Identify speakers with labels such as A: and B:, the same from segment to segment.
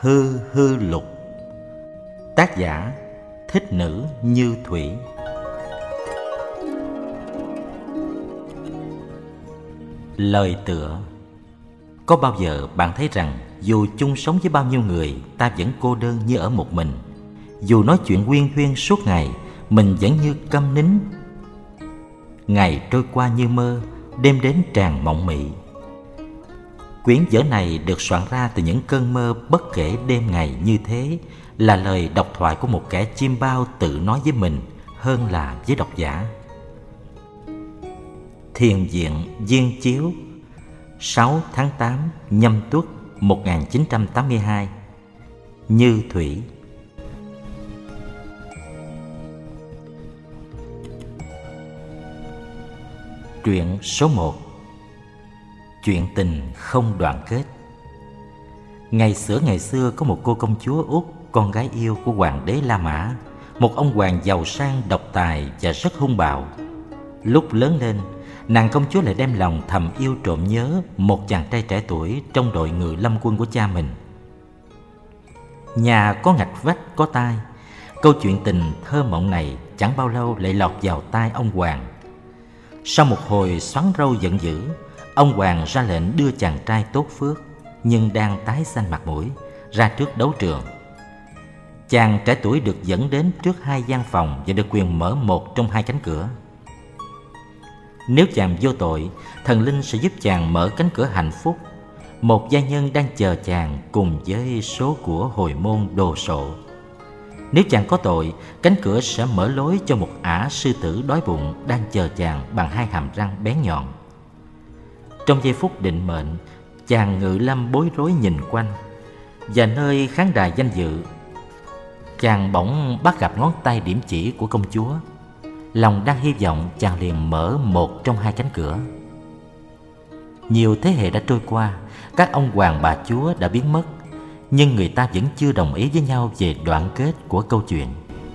A: Hư hư lục. Tác giả Thích Nữ Như Thủy. Lời tựa. Có bao giờ bạn thấy rằng dù chung sống với bao nhiêu người, ta vẫn cô đơn như ở một mình? Dù nói chuyện huyên thuyên suốt ngày, mình vẫn như câm nín. Ngày trôi qua như mơ, đêm đến tràn mộng mị. Quyển vở này được soạn ra từ những cơn mơ bất kể đêm ngày như thế, là lời độc thoại của một kẻ chim bao tự nói với mình hơn là với độc giả. Thiền viện Viên Chiếu, 6 tháng 8 Nhâm Tuất 1982. Như Thủy. Truyện số 1. Chuyện tình không đoàn kết. Ngày xưa có một cô công chúa Úc, con gái yêu của hoàng đế La Mã, một ông hoàng giàu sang, độc tài và rất hung bạo. Lúc lớn lên, nàng công chúa lại đem lòng thầm yêu trộm nhớ một chàng trai trẻ tuổi trong đội ngự lâm quân của cha mình. Nhà có ngạch vách có tai, câu chuyện tình thơ mộng này chẳng bao lâu lại lọt vào tai ông hoàng. Sau một hồi xoắn râu giận dữ, ông hoàng ra lệnh đưa chàng trai tốt phước nhưng đang tái xanh mặt mũi ra trước đấu trường. Chàng trẻ tuổi được dẫn đến trước 2 gian phòng và được quyền mở một trong 2 cánh cửa. Nếu chàng vô tội, thần linh sẽ giúp chàng mở cánh cửa hạnh phúc. Một gia nhân đang chờ chàng cùng với số của hồi môn đồ sộ. Nếu chàng có tội, cánh cửa sẽ mở lối cho một ả sư tử đói bụng đang chờ chàng bằng 2 hàm răng bén nhọn. Trong giây phút định mệnh, chàng ngự lâm bối rối nhìn quanh, và nơi khán đài danh dự, chàng bỗng bắt gặp ngón tay điểm chỉ của công chúa. Lòng đang hy vọng, chàng liền mở một trong 2 cánh cửa. Nhiều thế hệ đã trôi qua, các ông hoàng bà chúa đã biến mất, nhưng người ta vẫn chưa đồng ý với nhau về đoạn kết của câu chuyện.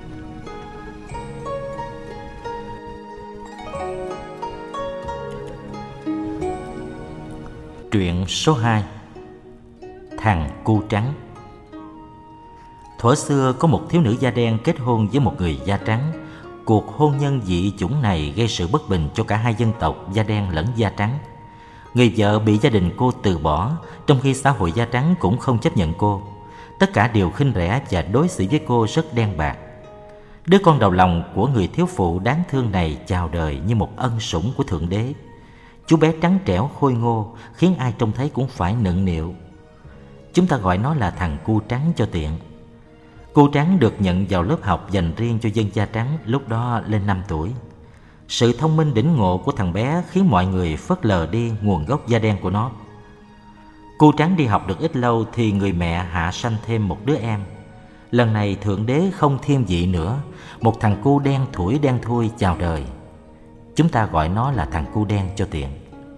A: Truyện số 2. Thằng cu trắng. Thuở xưa có một thiếu nữ da đen kết hôn với một người da trắng. Cuộc hôn nhân dị chủng này gây sự bất bình cho cả 2 dân tộc da đen lẫn da trắng. Người vợ bị gia đình cô từ bỏ, trong khi xã hội da trắng cũng không chấp nhận cô. Tất cả đều khinh rẻ và đối xử với cô rất đen bạc. Đứa con đầu lòng của người thiếu phụ đáng thương này chào đời như một ân sủng của Thượng Đế. Chú bé trắng trẻo khôi ngô, khiến ai trông thấy cũng phải nựng nịu. Chúng ta gọi nó là thằng cu trắng cho tiện. Cu trắng được nhận vào lớp học dành riêng cho dân da trắng, lúc đó lên 5 tuổi. Sự thông minh đỉnh ngộ của thằng bé khiến mọi người phớt lờ đi nguồn gốc da đen của nó. Cu trắng đi học được ít lâu thì người mẹ hạ sanh thêm một đứa em. Lần này Thượng Đế không thiên vị nữa, một thằng cu đen thủi đen thui chào đời. Chúng ta gọi nó là thằng cu đen cho tiện.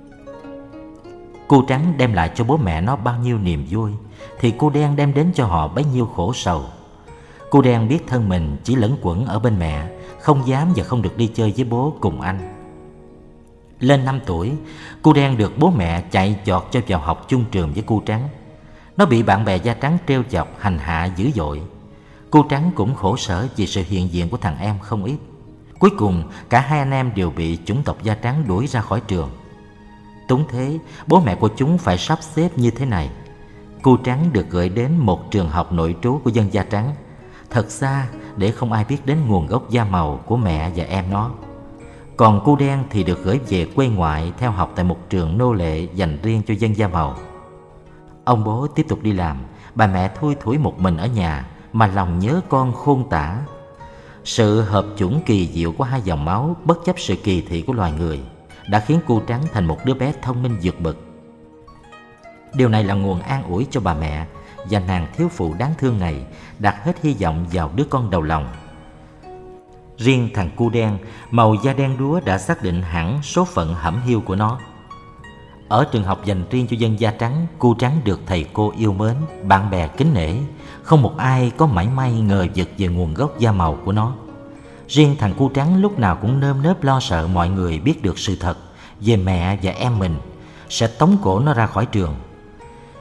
A: Cu trắng đem lại cho bố mẹ nó bao nhiêu niềm vui, thì cu đen đem đến cho họ bấy nhiêu khổ sầu. Cu đen biết thân mình chỉ lẫn quẩn ở bên mẹ, không dám và không được đi chơi với bố cùng anh. Lên 5 tuổi, cu đen được bố mẹ chạy chọt cho vào học chung trường với cu trắng. Nó bị bạn bè da trắng trêu chọc, hành hạ dữ dội. Cu trắng cũng khổ sở vì sự hiện diện của thằng em không ít. Cuối cùng, cả 2 anh em đều bị chủng tộc da trắng đuổi ra khỏi trường. Túng thế, bố mẹ của chúng phải sắp xếp như thế này. Cu trắng được gửi đến một trường học nội trú của dân da trắng, thật xa để không ai biết đến nguồn gốc da màu của mẹ và em nó. Còn cu đen thì được gửi về quê ngoại theo học tại một trường nô lệ dành riêng cho dân da màu. Ông bố tiếp tục đi làm, bà mẹ thui thủi một mình ở nhà mà lòng nhớ con khôn tả. Sự hợp chủng kỳ diệu của 2 dòng máu, bất chấp sự kỳ thị của loài người, đã khiến cu trắng thành một đứa bé thông minh vượt bậc. Điều này là nguồn an ủi cho bà mẹ, và nàng thiếu phụ đáng thương này đặt hết hy vọng vào đứa con đầu lòng. Riêng thằng cu đen, màu da đen đúa đã xác định hẳn số phận hẩm hiu của nó. Ở trường học dành riêng cho dân da trắng, cu trắng được thầy cô yêu mến, bạn bè kính nể, không một ai có mảy may ngờ vực về nguồn gốc da màu của nó. Riêng thằng cu trắng lúc nào cũng nơm nớp lo sợ mọi người biết được sự thật về mẹ và em mình, sẽ tống cổ nó ra khỏi trường.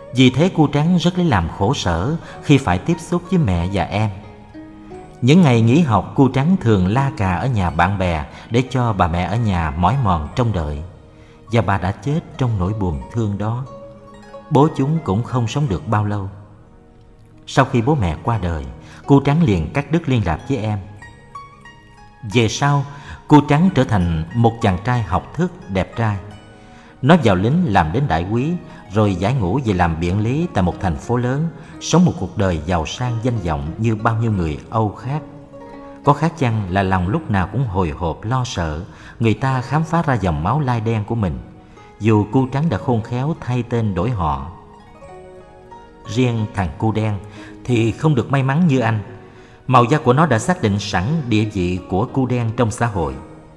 A: Vì thế cô Trắng rất lấy làm khổ sở khi phải tiếp xúc với mẹ và em. Những ngày nghỉ học, cô Trắng thường la cà ở nhà bạn bè để cho bà mẹ ở nhà mỏi mòn trông đợi. Và bà đã chết trong nỗi buồn thương đó. Bố chúng cũng không sống được bao lâu. Sau khi bố mẹ qua đời, cô Trắng liền cắt đứt liên lạc với em. Về sau, cô Trắng trở thành một chàng trai học thức, đẹp trai. Nó vào lính làm đến đại úy, rồi giải ngũ về làm biện lý tại một thành phố lớn, sống một cuộc đời giàu sang danh vọng như bao nhiêu người Âu khác. Có khác chăng là lòng lúc nào cũng hồi hộp lo sợ người ta khám phá ra dòng máu lai đen của mình, dù cu Trắng đã khôn khéo thay tên đổi họ. Riêng thằng cu đen thì không được may mắn như anh. Màu da của nó đã xác định sẵn địa vị của cu đen trong xã hội.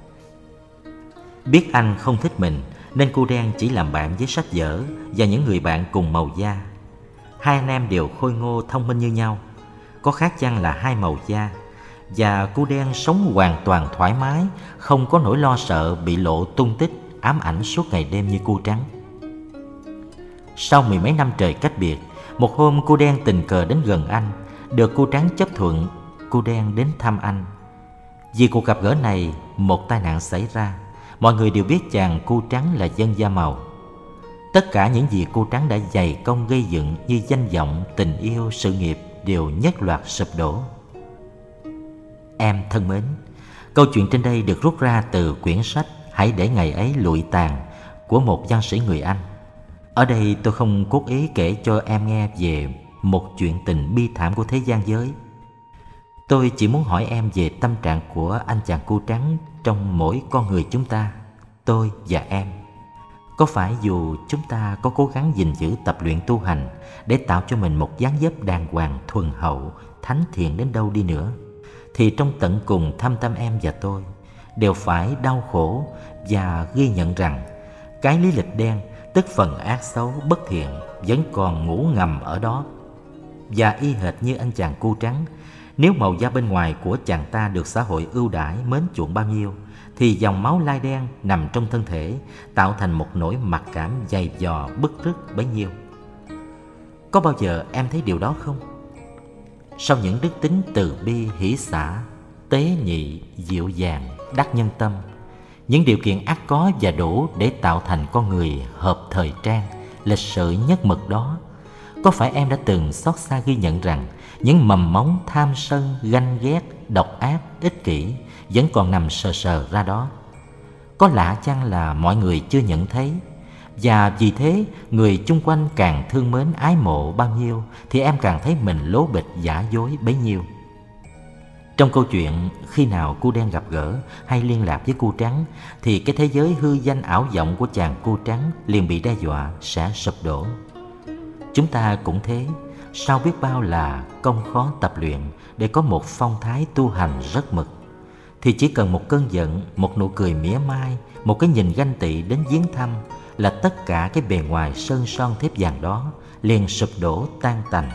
A: Biết anh không thích mình nên cu đen chỉ làm bạn với sách vở và những người bạn cùng màu da. Hai anh em đều khôi ngô thông minh như nhau. Có khác chăng là hai màu da. Và cu đen sống hoàn toàn thoải mái, không có nỗi lo sợ bị lộ tung tích, ám ảnh suốt ngày đêm như cu Trắng. Sau mười mấy năm trời cách biệt, một hôm cu đen tình cờ đến gần anh, được cu Trắng chấp thuận. Cu đen đến thăm anh. Vì cuộc gặp gỡ này, một tai nạn xảy ra. Mọi người đều biết chàng cu Trắng là dân da màu. Tất cả những gì cu Trắng đã dày công gây dựng như danh vọng, tình yêu, sự nghiệp đều nhất loạt sụp đổ. Em thân mến, câu chuyện trên đây được rút ra từ quyển sách Hãy để ngày ấy lụi tàn của một văn sĩ người Anh. Ở đây tôi không cố ý kể cho em nghe về một chuyện tình bi thảm của thế gian giới. Tôi chỉ muốn hỏi em về tâm trạng của anh chàng cu Trắng trong mỗi con người chúng ta, tôi và em. Có phải dù chúng ta có cố gắng gìn giữ tập luyện tu hành để tạo cho mình một dáng dấp đàng hoàng, thuần hậu, thánh thiện đến đâu đi nữa, thì trong tận cùng thâm tâm em và tôi đều phải đau khổ và ghi nhận rằng cái lý lịch đen, tức phần ác xấu, bất thiện vẫn còn ngủ ngầm ở đó. Và y hệt như anh chàng cu Trắng, nếu màu da bên ngoài của chàng ta được xã hội ưu đãi mến chuộng bao nhiêu, thì dòng máu lai đen nằm trong thân thể tạo thành một nỗi mặc cảm dày dò bứt rứt bấy nhiêu. Có bao giờ em thấy điều đó không? Sau những đức tính từ bi, hỷ xả, tế nhị, dịu dàng, đắc nhân tâm, những điều kiện ắt có và đủ để tạo thành con người hợp thời trang, lịch sự nhất mực đó, có phải em đã từng xót xa ghi nhận rằng những mầm móng tham sân, ganh ghét, độc ác, ích kỷ vẫn còn nằm sờ sờ ra đó? Có lạ chăng là mọi người chưa nhận thấy, và vì thế người chung quanh càng thương mến ái mộ bao nhiêu thì em càng thấy mình lố bịch giả dối bấy nhiêu. Trong câu chuyện, khi nào cu đen gặp gỡ hay liên lạc với cu Trắng thì cái thế giới hư danh ảo vọng của chàng cu Trắng liền bị đe dọa sẽ sụp đổ. Chúng ta cũng thế, sau biết bao là công khó tập luyện để có một phong thái tu hành rất mực, thì chỉ cần một cơn giận, một nụ cười mỉa mai, một cái nhìn ganh tị đến viếng thăm là tất cả cái bề ngoài sơn son thép vàng đó liền sụp đổ tan tành.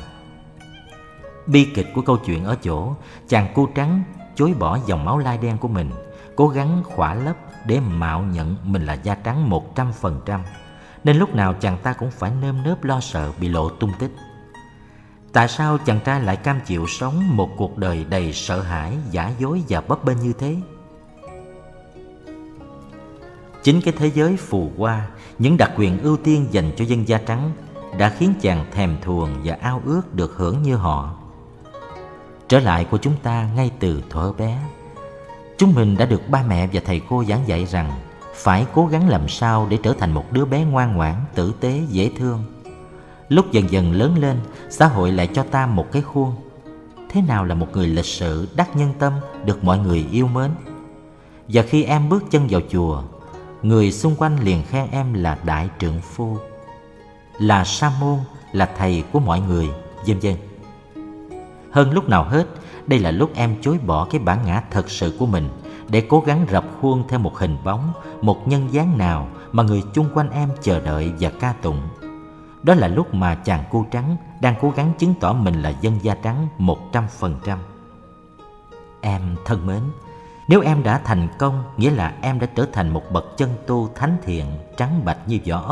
A: Bi kịch của câu chuyện ở chỗ chàng cu Trắng chối bỏ dòng máu lai đen của mình, cố gắng khỏa lấp để mạo nhận mình là da trắng 100%, nên lúc nào chàng ta cũng phải nơm nớp lo sợ bị lộ tung tích. Tại sao chàng trai lại cam chịu sống một cuộc đời đầy sợ hãi, giả dối và bấp bênh như thế? Chính cái thế giới phù hoa, những đặc quyền ưu tiên dành cho dân da trắng đã khiến chàng thèm thuồng và ao ước được hưởng như họ. Trở lại của chúng ta ngay từ thuở bé, chúng mình đã được ba mẹ và thầy cô giảng dạy rằng phải cố gắng làm sao để trở thành một đứa bé ngoan ngoãn, tử tế, dễ thương. Lúc dần dần lớn lên, xã hội lại cho ta một cái khuôn. Thế nào là một người lịch sự, đắc nhân tâm, được mọi người yêu mến? Và khi em bước chân vào chùa, người xung quanh liền khen em là đại trượng phu, là sa môn, là thầy của mọi người, vân vân. Hơn lúc nào hết, đây là lúc em chối bỏ cái bản ngã thật sự của mình để cố gắng rập khuôn theo một hình bóng, một nhân dáng nào mà người chung quanh em chờ đợi và ca tụng. Đó là lúc mà chàng cu Trắng đang cố gắng chứng tỏ mình là dân da trắng 100%. Em thân mến, nếu em đã thành công, nghĩa là em đã trở thành một bậc chân tu thánh thiện, trắng bạch như vỏ ốc,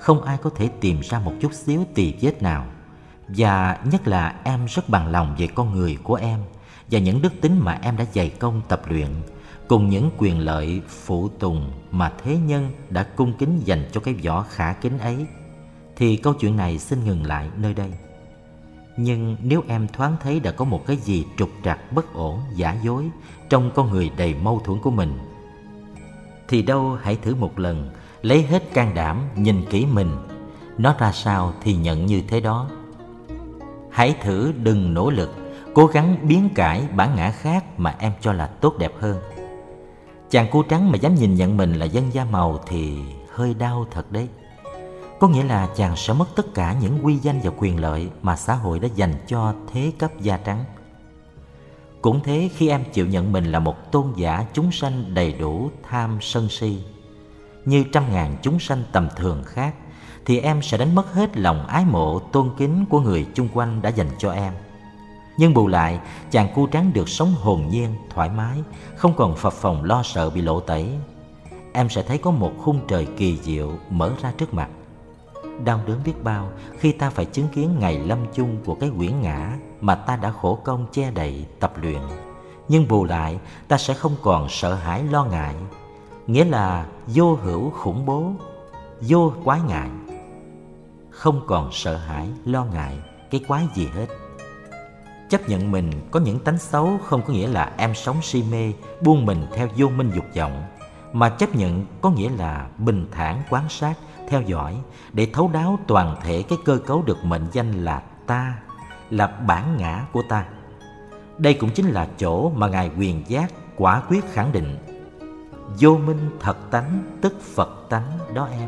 A: không ai có thể tìm ra một chút xíu tì vết nào. Và nhất là em rất bằng lòng về con người của em và những đức tính mà em đã dày công tập luyện, cùng những quyền lợi phụ tùng mà thế nhân đã cung kính dành cho cái vỏ khả kính ấy, thì câu chuyện này xin ngừng lại nơi đây. Nhưng nếu em thoáng thấy đã có một cái gì trục trặc, bất ổn, giả dối trong con người đầy mâu thuẫn của mình, thì đâu hãy thử một lần, lấy hết can đảm nhìn kỹ mình, nó ra sao thì nhận như thế đó. Hãy thử đừng nỗ lực, cố gắng biến cải bản ngã khác mà em cho là tốt đẹp hơn. Chàng cu trắng mà dám nhìn nhận mình là dân da màu thì hơi đau thật đấy. Có nghĩa là chàng sẽ mất tất cả những uy danh và quyền lợi mà xã hội đã dành cho thế cấp da trắng. Cũng thế, khi em chịu nhận mình là một tôn giả chúng sanh đầy đủ tham sân si, như trăm ngàn chúng sanh tầm thường khác, thì em sẽ đánh mất hết lòng ái mộ tôn kính của người chung quanh đã dành cho em. Nhưng bù lại, chàng cu trắng được sống hồn nhiên, thoải mái, không còn phập phồng lo sợ bị lộ tẩy. Em sẽ thấy có một khung trời kỳ diệu mở ra trước mặt. Đau đớn biết bao khi ta phải chứng kiến ngày lâm chung của cái quyển ngã mà ta đã khổ công che đậy tập luyện. Nhưng bù lại, ta sẽ không còn sợ hãi lo ngại, nghĩa là vô hữu khủng bố, vô quái ngại. Không còn sợ hãi lo ngại cái quái gì hết. Chấp nhận mình có những tánh xấu không có nghĩa là em sống si mê, buông mình theo vô minh dục vọng, mà chấp nhận có nghĩa là bình thản quan sát, theo dõi để thấu đáo toàn thể cái cơ cấu được mệnh danh là ta, là bản ngã của ta. Đây cũng chính là chỗ mà Ngài Quyền Giác quả quyết khẳng định: vô minh thật tánh tức Phật tánh đó em.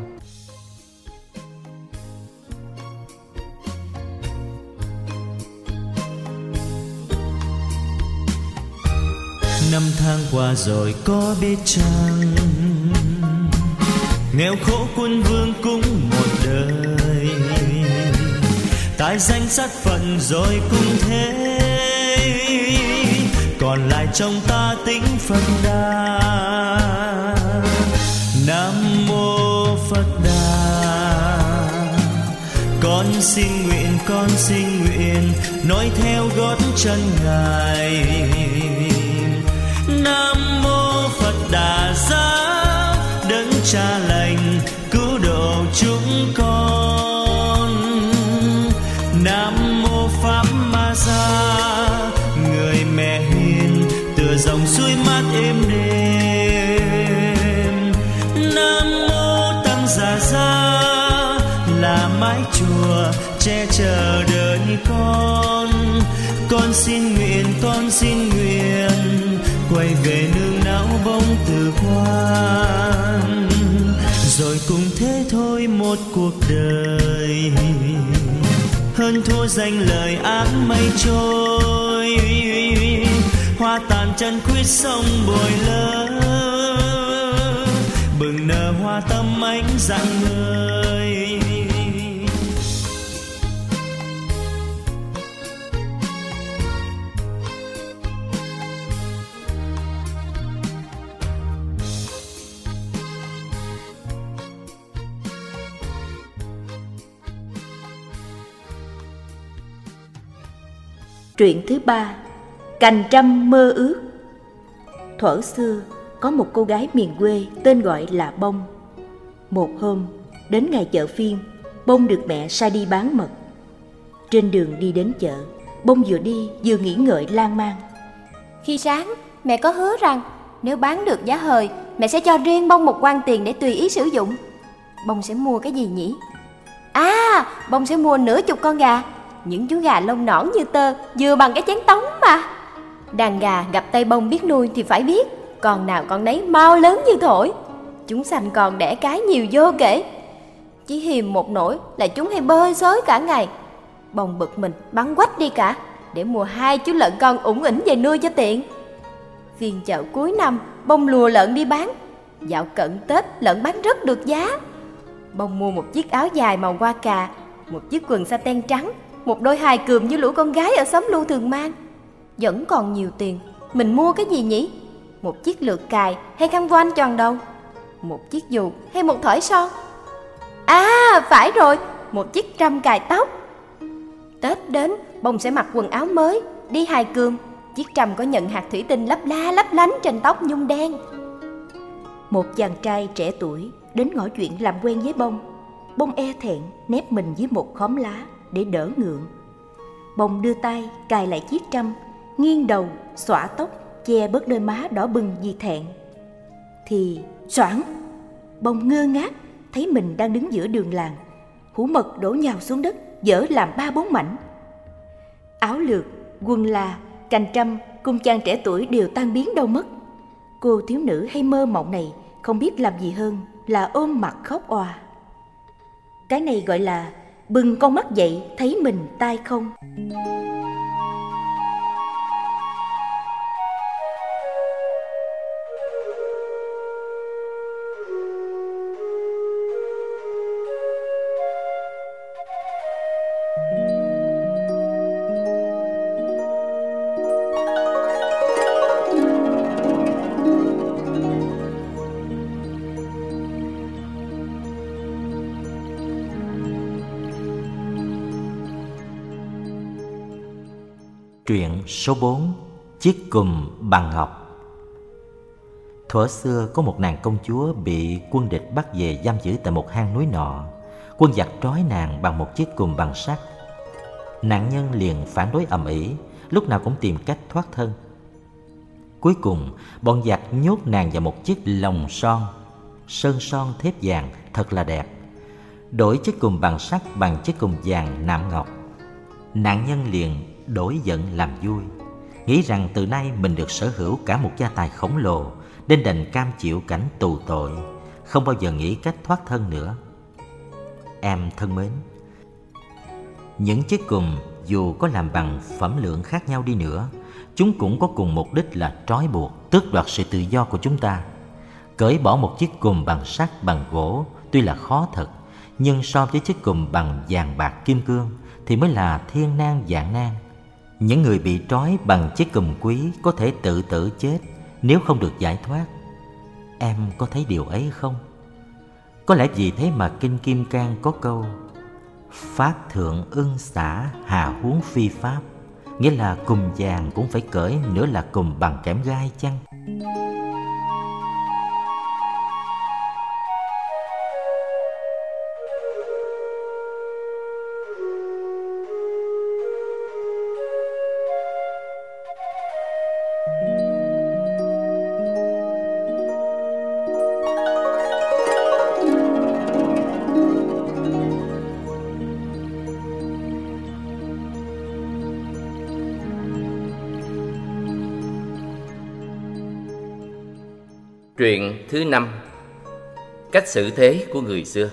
B: Năm tháng qua rồi có biết chăng, nghèo khổ quân vương cũng một đời, tại danh sát phận rồi cũng thế, còn lại trong ta tính Phật Đà. Nam mô Phật Đà. Con xin nguyện nói theo gót chân Ngài. Nam mô Phật Đà Giáo, đấng cha lành cứu độ chúng con. Nam mô Pháp Ma Gia, người mẹ hiền tựa dòng suối mát êm đềm. Nam mô Tăng Già Gia, là mái chùa che chở đời con. Con xin nguyện quay về nương náu bóng từ quan, rồi cùng thế thôi một cuộc đời, hơn thua danh lời ác mây trôi. Hoa tàn chân khuyết sông bồi lỡ, bừng nở hoa tâm ánh rạng ngời.
C: Truyện thứ 3, Cành trăm mơ ước. Thuở xưa, có một cô gái miền quê tên gọi là Bông. Một hôm, đến ngày chợ phiên, Bông được mẹ sai đi bán mật. Trên đường đi đến chợ, Bông vừa đi vừa nghĩ ngợi lan man.
D: Khi sáng, mẹ có hứa rằng nếu bán được giá hời, mẹ sẽ cho riêng Bông một quan tiền để tùy ý sử dụng. Bông sẽ mua cái gì nhỉ? Bông sẽ mua nửa chục con gà. Những chú gà lông nõn như tơ, vừa bằng cái chén tống mà. Đàn gà gặp tay Bông biết nuôi thì phải biết, con nào con nấy mau lớn như thổi. Chúng sanh còn đẻ cái nhiều vô kể. Chỉ hiềm một nỗi là chúng hay bơi xới cả ngày. Bông bực mình bắn quách đi cả, để mua 2 chú lợn con ủng ỉnh về nuôi cho tiện. Phiên chợ cuối năm, Bông lùa lợn đi bán. Dạo cận Tết, lợn bán rất được giá. Bông mua một chiếc áo dài màu hoa cà, một chiếc quần sa ten trắng, một đôi hài cườm như lũ con gái ở xóm Lưu thường mang. Vẫn còn nhiều tiền, mình mua cái gì nhỉ? Một chiếc lược cài hay khăn voan tròn đầu? Một chiếc dù hay một thỏi son? À, phải rồi, một chiếc trâm cài tóc. Tết đến, Bông sẽ mặc quần áo mới, đi hài cườm. Chiếc trâm có nhận hạt thủy tinh lấp la lấp lánh trên tóc nhung đen.
C: Một chàng trai trẻ tuổi đến ngỏ chuyện làm quen với Bông. Bông e thẹn nép mình dưới một khóm lá để đỡ ngượng. Bông đưa tay cài lại chiếc trâm, nghiêng đầu xõa tóc che bớt đôi má đỏ bừng vì thẹn. Thì xoảng, Bông ngơ ngác thấy mình đang đứng giữa đường làng. Hũ mật đổ nhào xuống đất, vỡ làm 3-4 mảnh. Áo lược, quần là, cành trâm cùng chàng trẻ tuổi đều tan biến đâu mất. Cô thiếu nữ hay mơ mộng này không biết làm gì hơn là ôm mặt khóc òa. Cái này gọi là bừng con mắt dậy thấy mình tai không.
A: Truyện số 4: Chiếc cùm bằng ngọc. Thuở xưa có một nàng công chúa bị quân địch bắt về giam giữ tại một hang núi nọ. Quân giặc trói nàng bằng một chiếc cùm bằng sắt. Nạn nhân liền phản đối ầm ĩ, lúc nào cũng tìm cách thoát thân. Cuối cùng, bọn giặc nhốt nàng vào một chiếc lồng son, sơn son thép vàng thật là đẹp, đổi chiếc cùm bằng sắt bằng chiếc cùm vàng nạm ngọc. Nạn nhân liền đổi giận làm vui, nghĩ rằng từ nay mình được sở hữu cả một gia tài khổng lồ, nên đành cam chịu cảnh tù tội, không bao giờ nghĩ cách thoát thân nữa. Em thân mến, những chiếc cùm dù có làm bằng phẩm lượng khác nhau đi nữa, chúng cũng có cùng mục đích là trói buộc, tước đoạt sự tự do của chúng ta. Cởi bỏ một chiếc cùm bằng sắt bằng gỗ tuy là khó thật, nhưng so với chiếc cùm bằng vàng bạc kim cương thì mới là thiên nan vạn nan. Những người bị trói bằng chiếc cùm quý có thể tự tử chết nếu không được giải thoát. Em có thấy điều ấy không? Có lẽ vì thế mà Kinh Kim Cang có câu Pháp thượng ưng xả hà huống phi pháp, nghĩa là cùm vàng cũng phải cởi, nữa là cùm bằng kẽm gai chăng?
E: Truyện thứ 5: Cách xử thế của người xưa.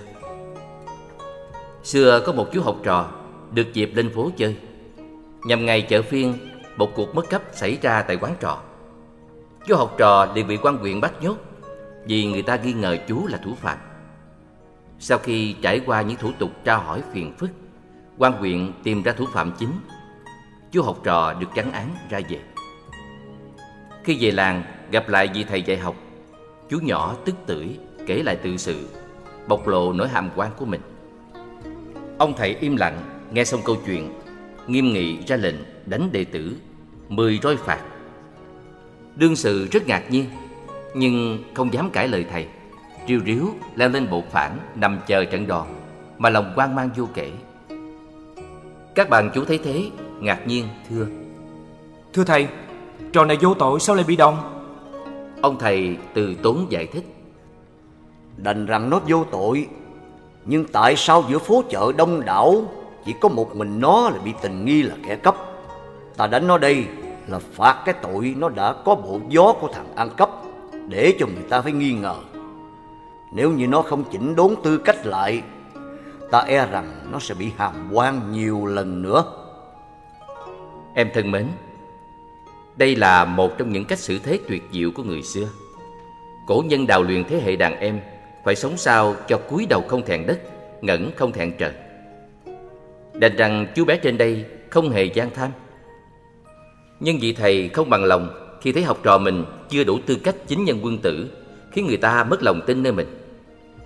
E: Xưa có một chú học trò được dịp lên phố chơi. Nhằm ngày chợ phiên, một cuộc mất cắp xảy ra tại quán trọ. Chú học trò liền bị quan huyện bắt nhốt vì người ta nghi ngờ chú là thủ phạm. Sau khi trải qua những thủ tục tra hỏi phiền phức, quan huyện tìm ra thủ phạm chính. Chú học trò được trắng án ra về. Khi về làng gặp lại vị thầy dạy học, chú nhỏ tức tưởi kể lại tự sự, bộc lộ nỗi hàm oan của mình. Ông thầy im lặng nghe xong câu chuyện, nghiêm nghị ra lệnh đánh đệ tử 10 roi phạt. Đương sự rất ngạc nhiên, nhưng không dám cãi lời thầy, riu riu leo lên bộ phản nằm chờ trận đòn, mà lòng hoang mang vô kể. Các bạn chú thấy thế, ngạc nhiên thưa:
F: Thưa thầy, trò này vô tội sao lại bị đòn?
E: Ông thầy từ tốn giải thích:
G: Đành rằng nó vô tội, nhưng tại sao giữa phố chợ đông đảo chỉ có một mình nó là bị tình nghi là kẻ cắp? Ta đánh nó đây là phạt cái tội nó đã có bộ gió của thằng ăn cắp, để cho người ta phải nghi ngờ. Nếu như nó không chỉnh đốn tư cách lại, ta e rằng nó sẽ bị hàm oan nhiều lần nữa.
E: Em thân mến, đây là một trong những cách xử thế tuyệt diệu của người xưa. Cổ nhân đào luyện thế hệ đàn em phải sống sao cho cúi đầu không thẹn đất, ngẩng không thẹn trời. Đành rằng chú bé trên đây không hề gian tham. Nhưng vị thầy không bằng lòng khi thấy học trò mình chưa đủ tư cách chính nhân quân tử, khiến người ta mất lòng tin nơi mình.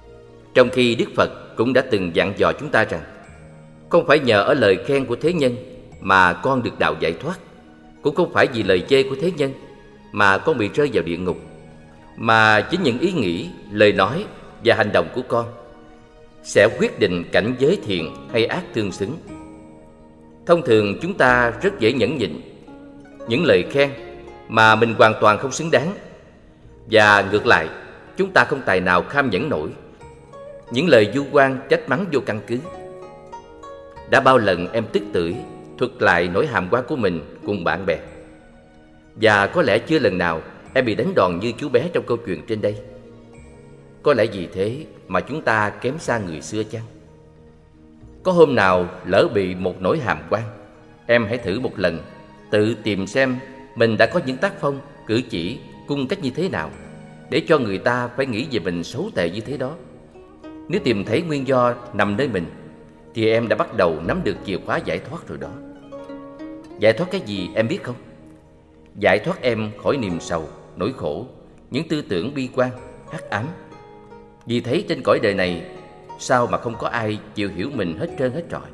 E: Trong khi Đức Phật cũng đã từng dặn dò chúng ta rằng không phải nhờ ở lời khen của thế nhân mà con được đạo giải thoát, cũng không phải vì lời chê của thế nhân mà con bị rơi vào địa ngục, mà chính những ý nghĩ, lời nói và hành động của con sẽ quyết định cảnh giới thiện hay ác tương xứng. Thông thường chúng ta rất dễ nhẫn nhịn những lời khen mà mình hoàn toàn không xứng đáng, và ngược lại, chúng ta không tài nào kham nhẫn nổi những lời vu oan trách mắng vô căn cứ. Đã bao lần em tức tưởi thuật lại nỗi hàm oan của mình cùng bạn bè, và có lẽ chưa lần nào em bị đánh đòn như chú bé trong câu chuyện trên đây. Có lẽ vì thế mà chúng ta kém xa người xưa chăng? Có hôm nào lỡ bị một nỗi hàm oan, em hãy thử một lần tự tìm xem mình đã có những tác phong, cử chỉ, cung cách như thế nào để cho người ta phải nghĩ về mình xấu tệ như thế đó. Nếu tìm thấy nguyên do nằm nơi mình thì em đã bắt đầu nắm được chìa khóa giải thoát rồi đó. Giải thoát cái gì em biết không? Giải thoát em khỏi niềm sầu, nỗi khổ, những tư tưởng bi quan, hắc ám. Vì thấy trên cõi đời này sao mà không có ai chịu hiểu mình hết trơn hết trọi.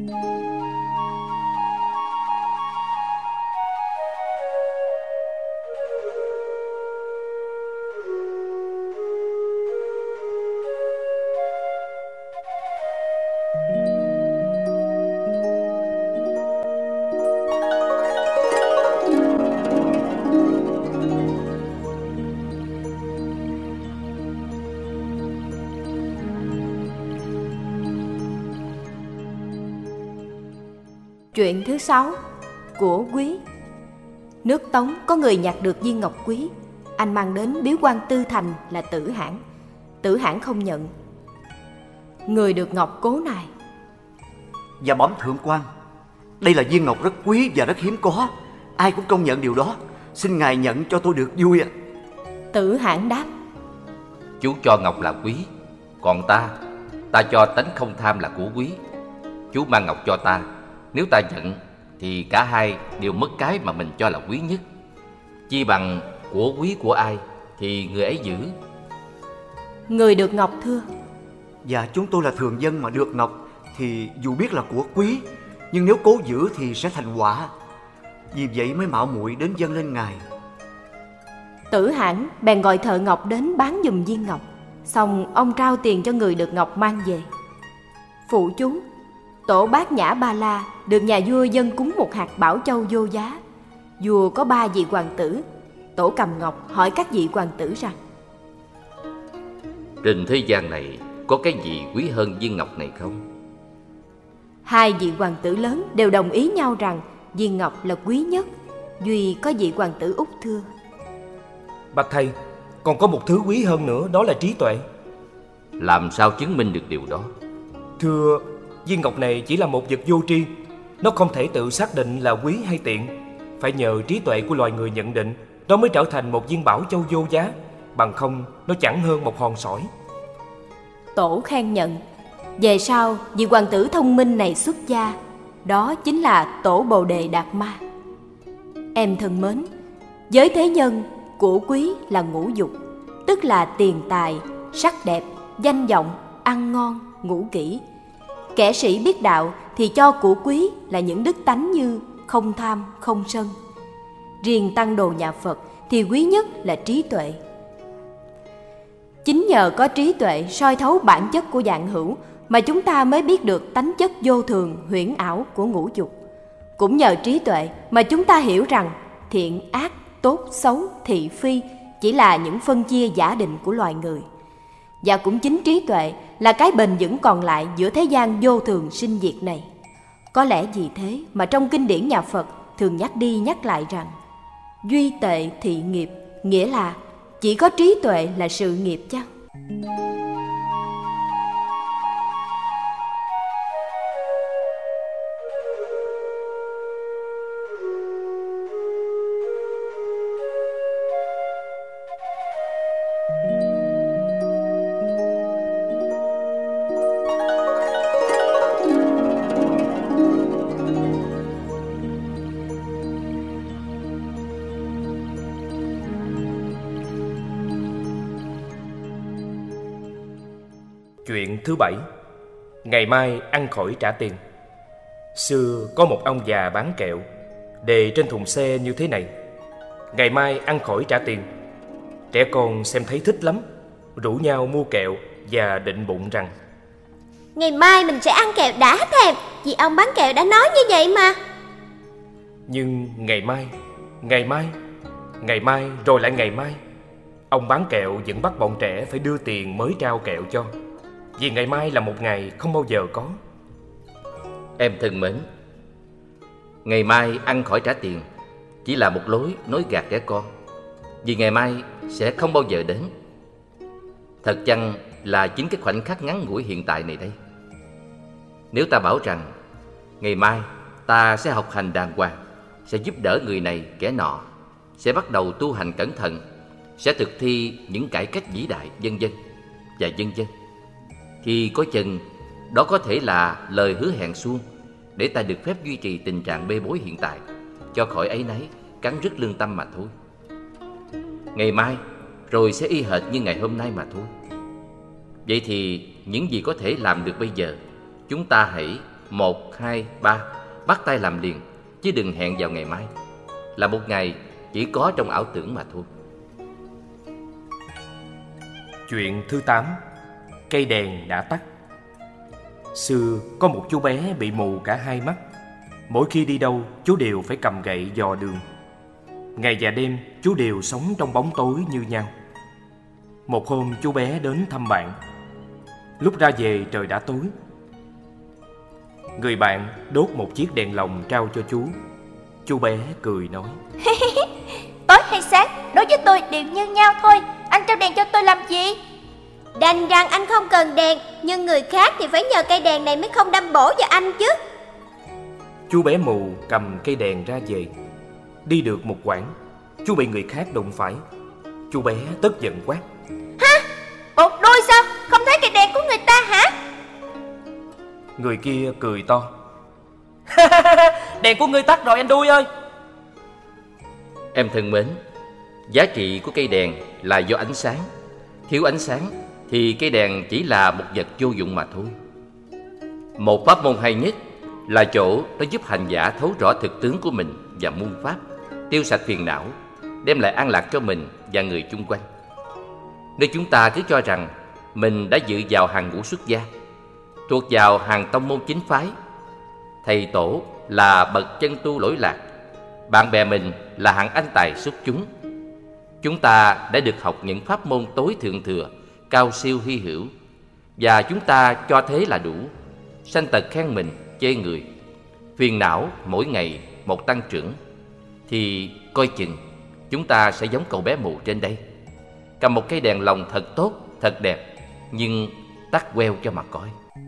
D: Chuyện thứ 6. Của quý. Nước Tống có người nhặt được viên ngọc quý. Anh mang đến biếu quan Tư Thành là Tử Hãn. Tử Hãn không nhận. Người được ngọc cố nài:
G: Dạ bẩm thượng quan, đây là viên ngọc rất quý và rất hiếm có, ai cũng công nhận điều đó. Xin ngài nhận cho tôi được vui ạ.
D: Tử Hãn đáp:
E: Chú cho ngọc là quý, còn ta cho tánh không tham là của quý. Chú mang ngọc cho ta, nếu ta nhận thì cả hai đều mất cái mà mình cho là quý nhất. Chi bằng của quý của ai thì người ấy giữ.
D: Người được ngọc thưa:
G: Dạ chúng tôi là thường dân mà được ngọc thì dù biết là của quý, nhưng nếu cố giữ thì sẽ thành họa. Vì vậy mới mạo muội đến dâng lên ngài.
D: Tử Hãn bèn gọi thợ ngọc đến bán giùm viên ngọc. Xong ông trao tiền cho người được ngọc mang về. Phụ chú: Tổ Bát Nhã Ba La được nhà vua dâng cúng một hạt bảo châu vô giá. Vua có 3 vị hoàng tử. Tổ cầm ngọc hỏi các vị hoàng tử rằng:
E: Trên thế gian này có cái gì quý hơn viên ngọc này không?
D: 2 vị hoàng tử lớn đều đồng ý nhau rằng viên ngọc là quý nhất. Duy có vị hoàng tử út thưa:
F: Bạch thầy, còn có một thứ quý hơn nữa, đó là trí tuệ.
E: Làm sao chứng minh được điều đó?
F: Thưa, viên ngọc này chỉ là một vật vô tri. Nó không thể tự xác định là quý hay tiện. Phải nhờ trí tuệ của loài người nhận định, nó mới trở thành một viên bảo châu vô giá. Bằng không, nó chẳng hơn một hòn sỏi.
D: Tổ khen nhận. Về sau, vị hoàng tử thông minh này xuất gia. Đó chính là Tổ Bồ Đề Đạt Ma. Em thân mến, với thế nhân, của quý là ngũ dục, tức là tiền tài, sắc đẹp, danh vọng, ăn ngon, ngủ kỹ. Kẻ sĩ biết đạo thì cho của quý là những đức tánh như không tham, không sân. Riêng tăng đồ nhà Phật thì quý nhất là trí tuệ. Chính nhờ có trí tuệ soi thấu bản chất của vạn hữu mà chúng ta mới biết được tánh chất vô thường, huyễn ảo của ngũ dục. Cũng nhờ trí tuệ mà chúng ta hiểu rằng thiện, ác, tốt, xấu, thị, phi chỉ là những phân chia giả định của loài người. Và cũng chính trí tuệ là cái bền vững còn lại giữa thế gian vô thường sinh diệt này. Có lẽ vì thế mà trong kinh điển nhà Phật thường nhắc đi nhắc lại rằng duy tệ thị nghiệp, nghĩa là chỉ có trí tuệ là sự nghiệp chăng?
F: Chuyện thứ 7. Ngày mai ăn khỏi trả tiền. Xưa có một ông già bán kẹo, đề trên thùng xe như thế này: ngày mai ăn khỏi trả tiền. Trẻ con xem thấy thích lắm, rủ nhau mua kẹo và định bụng rằng:
D: ngày mai mình sẽ ăn kẹo đã thèm, vì ông bán kẹo đã nói như vậy mà.
F: Nhưng ngày mai rồi lại ngày mai, ông bán kẹo vẫn bắt bọn trẻ phải đưa tiền mới trao kẹo cho, vì ngày mai là một ngày không bao giờ có.
E: Em thân mến, ngày mai ăn khỏi trả tiền chỉ là một lối nói gạt trẻ con, vì ngày mai sẽ không bao giờ đến. Thật chăng là chính cái khoảnh khắc ngắn ngủi hiện tại này đây. Nếu ta bảo rằng ngày mai ta sẽ học hành đàng hoàng, sẽ giúp đỡ người này kẻ nọ, sẽ bắt đầu tu hành cẩn thận, sẽ thực thi những cải cách vĩ đại vân vân và vân vân, thì có chừng đó có thể là lời hứa hẹn suông để ta được phép duy trì tình trạng bê bối hiện tại, cho khỏi áy náy cắn rứt lương tâm mà thôi. Ngày mai rồi sẽ y hệt như ngày hôm nay mà thôi. Vậy thì những gì có thể làm được bây giờ, chúng ta hãy 1, 2, 3 bắt tay làm liền, chứ đừng hẹn vào ngày mai, là một ngày chỉ có trong ảo tưởng mà thôi.
F: Chuyện thứ 8. Cây đèn đã tắt. Xưa có một chú bé bị mù cả hai mắt. Mỗi khi đi đâu, chú đều phải cầm gậy dò đường. Ngày và đêm, chú đều sống trong bóng tối như nhau. Một hôm, chú bé đến thăm bạn. Lúc ra về trời đã tối. Người bạn đốt một chiếc đèn lồng trao cho chú. Chú bé cười nói:
D: Tối hay sáng, đối với tôi đều như nhau thôi. Anh trao đèn cho tôi làm gì? Đành rằng anh không cần đèn, nhưng người khác thì phải nhờ cây đèn này mới không đâm bổ vào anh chứ.
F: Chú bé mù cầm cây đèn ra về. Đi được một quãng, chú bị người khác đụng phải. Chú bé tức giận quát:
D: Ha! Một đôi sao? Không thấy cây đèn của người ta hả?
F: Người kia cười to: Đèn của ngươi tắt rồi anh đuôi ơi.
E: Em thân mến, giá trị của cây đèn là do ánh sáng. Thiếu ánh sáng thì cây đèn chỉ là một vật vô dụng mà thôi. Một pháp môn hay nhất là chỗ nó giúp hành giả thấu rõ thực tướng của mình và muôn pháp, tiêu sạch phiền não, đem lại an lạc cho mình và người chung quanh. Nếu chúng ta cứ cho rằng mình đã dự vào hàng ngũ xuất gia, thuộc vào hàng tông môn chính phái, thầy tổ là bậc chân tu lỗi lạc, bạn bè mình là hạng anh tài xuất chúng, chúng ta đã được học những pháp môn tối thượng thừa, cao siêu hy hữu, và chúng ta cho thế là đủ. Sanh tật khen mình, chê người, phiền não mỗi ngày một tăng trưởng, thì coi chừng chúng ta sẽ giống cậu bé mù trên đây, cầm một cây đèn lồng thật tốt, thật đẹp, nhưng tắt queo cho mà coi.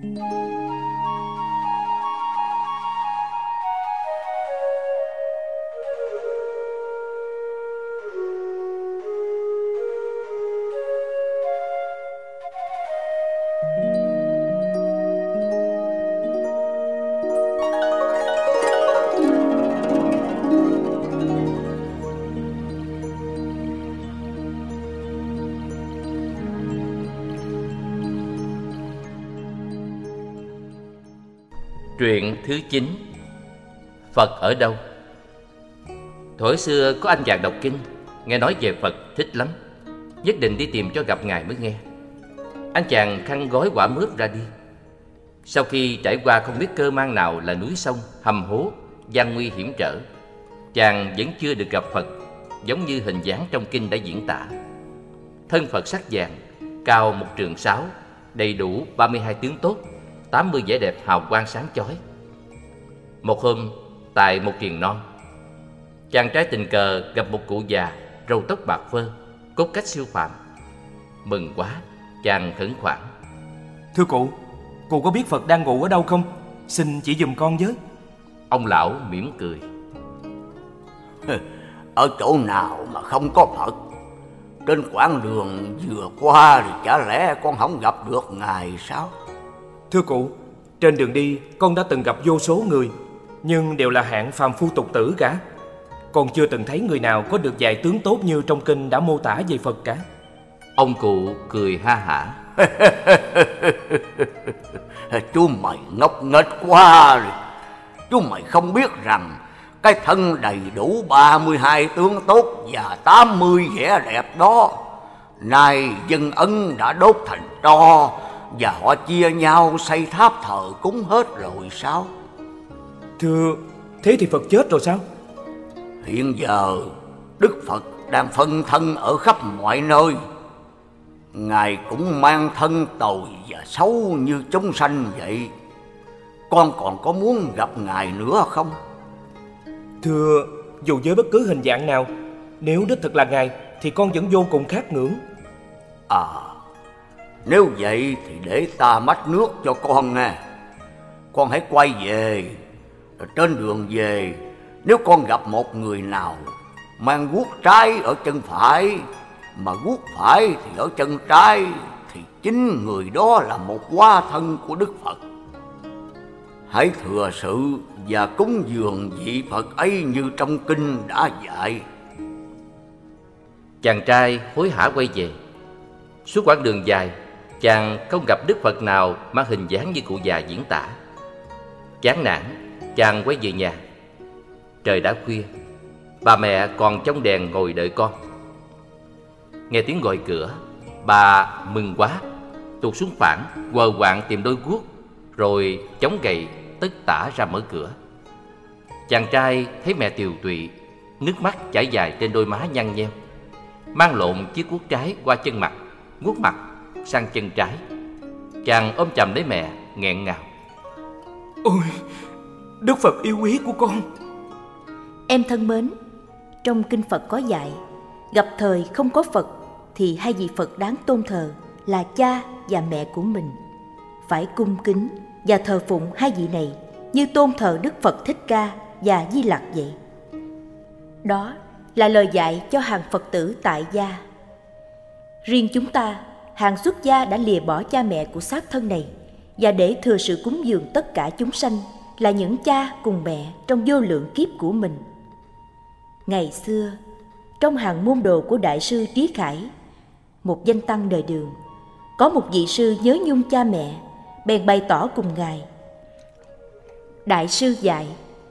E: Truyện thứ 9. Phật ở đâu? Thuở xưa có anh chàng đọc kinh, nghe nói về Phật thích lắm, nhất định đi tìm cho gặp Ngài mới nghe. Anh chàng khăn gói quả mướp ra đi. Sau khi trải qua không biết cơ man nào là núi sông, hầm hố, gian nguy hiểm trở, chàng vẫn chưa được gặp Phật giống như hình dáng trong kinh đã diễn tả. Thân Phật sắc vàng, cao một trượng sáo, đầy đủ 32 tướng tốt, 80 vẻ đẹp hào quang sáng chói. Một hôm, tại một triền non, chàng trai tình cờ gặp một cụ già, râu tóc bạc phơ, cốt cách siêu phàm. Mừng quá, chàng khẩn khoản:
F: Thưa cụ có biết Phật đang ngủ ở đâu không? Xin chỉ giùm con với.
E: Ông lão mỉm cười:
G: Ở chỗ nào mà không có Phật? Trên quãng đường vừa qua thì chả lẽ con không gặp được Ngài sao?
F: Thưa cụ, trên đường đi con đã từng gặp vô số người, nhưng đều là hạng phàm phu tục tử cả. Con chưa từng thấy người nào có được vài tướng tốt như trong kinh đã mô tả về Phật cả.
E: Ông cụ cười ha hả:
G: Chú mày ngốc nghếch quá rồi. Chú mày không biết rằng cái thân đầy đủ 32 tướng tốt và 80 vẻ đẹp đó, nay dân Ấn đã đốt thành tro và họ chia nhau xây tháp thờ cúng hết rồi sao?
F: Thưa, thế thì Phật chết rồi sao?
G: Hiện giờ Đức Phật đang phân thân ở khắp mọi nơi. Ngài cũng mang thân tồi và xấu như chúng sanh vậy. Con còn có muốn gặp Ngài nữa không?
F: Thưa, dù với bất cứ hình dạng nào, nếu đích thực là Ngài thì con vẫn vô cùng khát ngưỡng.
G: Nếu vậy thì để ta mách nước cho con nghe. Con hãy quay về. Rồi trên đường về, nếu con gặp một người nào mang guốc trái ở chân phải, mà guốc phải thì ở chân trái, thì chính người đó là một hóa thân của Đức Phật. Hãy thừa sự và cúng dường vị Phật ấy như trong kinh đã dạy.
E: Chàng trai hối hả quay về. Suốt quãng đường dài, chàng không gặp Đức Phật nào mang hình dáng như cụ già diễn tả. Chán nản, chàng quay về nhà. Trời đã khuya, bà mẹ còn trong đèn ngồi đợi con. Nghe tiếng gọi cửa, bà mừng quá, tuột xuống phản, quờ quạng tìm đôi guốc, rồi chống gậy tất tả ra mở cửa. Chàng trai thấy mẹ tiều tụy, nước mắt chảy dài trên đôi má nhăn nheo, mang lộn chiếc guốc trái qua chân mặt, guốc mặt sang chân trái. Chàng ôm chầm lấy mẹ, nghẹn ngào:
F: Ôi, Đức Phật yêu quý của con!
C: Em thân mến, trong kinh Phật có dạy, gặp thời không có Phật thì hai vị Phật đáng tôn thờ là cha và mẹ của mình. Phải cung kính và thờ phụng hai vị này như tôn thờ Đức Phật Thích Ca và Di Lặc vậy. Đó là lời dạy cho hàng Phật tử tại gia. Riêng chúng ta, hàng xuất gia đã lìa bỏ cha mẹ của xác thân này và để thừa sự cúng dường tất cả chúng sanh là những cha cùng mẹ trong vô lượng kiếp của mình. Ngày xưa, trong hàng môn đồ của Đại sư Trí Khải, một danh tăng đời Đường, có một vị sư nhớ nhung cha mẹ, bèn bày tỏ cùng Ngài. Đại sư dạy: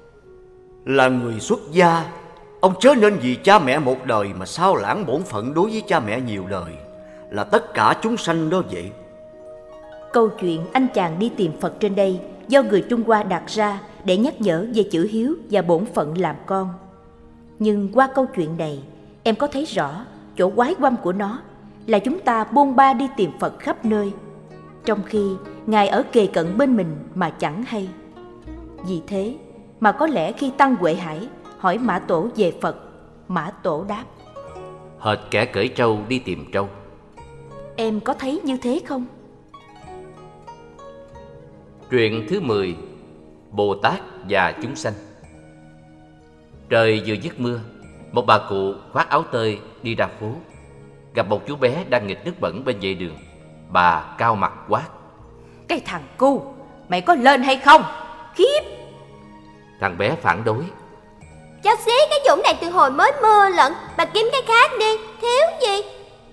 G: Là người xuất gia, ông chớ nên vì cha mẹ một đời mà sao lãng bổn phận đối với cha mẹ nhiều đời, là tất cả chúng sanh đó vậy.
C: Câu chuyện anh chàng đi tìm Phật trên đây do người Trung Hoa đặt ra để nhắc nhở về chữ hiếu và bổn phận làm con. Nhưng qua câu chuyện này, em có thấy rõ chỗ quái quăm của nó là chúng ta bôn ba đi tìm Phật khắp nơi, trong khi Ngài ở kề cận bên mình mà chẳng hay. Vì thế mà có lẽ khi Tăng Huệ Hải hỏi Mã Tổ về Phật, Mã Tổ đáp:
E: Hệt kẻ cởi trâu đi tìm trâu.
C: Em có thấy như thế không?
E: Truyện thứ 10: Bồ Tát và chúng sanh. Trời vừa dứt mưa, một bà cụ khoác áo tơi đi ra phố, gặp một chú bé đang nghịch nước bẩn bên vệ đường. Bà cao mặt quát:
C: Cái thằng cu, mày có lên hay không? Khiếp!
E: Thằng bé phản đối:
D: Cháu xí cái vũng này từ hồi mới mưa lận, bà kiếm cái khác đi, thiếu gì.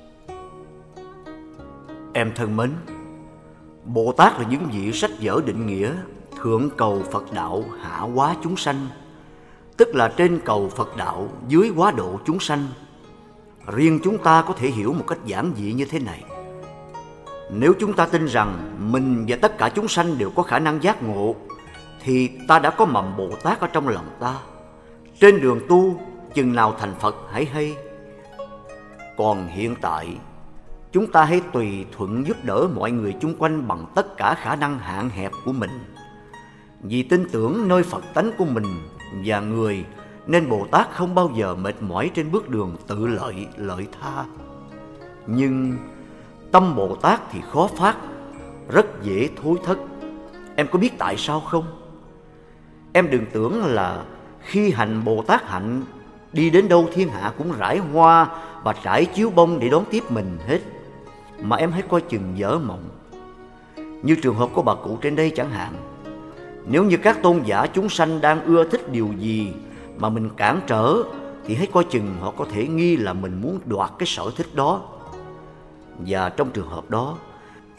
G: Em thân mến, Bồ Tát là những vị sách vở định nghĩa, thượng cầu Phật đạo, hạ hóa chúng sanh, tức là trên cầu Phật đạo, dưới hóa độ chúng sanh. Riêng chúng ta có thể hiểu một cách giản dị như thế này: nếu chúng ta tin rằng mình và tất cả chúng sanh đều có khả năng giác ngộ, thì ta đã có mầm Bồ Tát ở trong lòng ta. Trên đường tu, chừng nào thành Phật hãy hay. Còn hiện tại, chúng ta hãy tùy thuận giúp đỡ mọi người chung quanh bằng tất cả khả năng hạn hẹp của mình. Vì tin tưởng nơi Phật tánh của mình và người, nên Bồ Tát không bao giờ mệt mỏi trên bước đường tự lợi, lợi tha. Nhưng tâm Bồ Tát thì khó phát, rất dễ thối thất. Em có biết tại sao không? Em đừng tưởng là khi hành Bồ Tát hạnh, đi đến đâu thiên hạ cũng rải hoa và trải chiếu bông để đón tiếp mình hết. Mà em hãy coi chừng dở mộng. Như trường hợp của bà cụ trên đây chẳng hạn. Nếu như các tôn giả chúng sanh đang ưa thích điều gì mà mình cản trở, thì hãy coi chừng họ có thể nghi là mình muốn đoạt cái sở thích đó. Và trong trường hợp đó,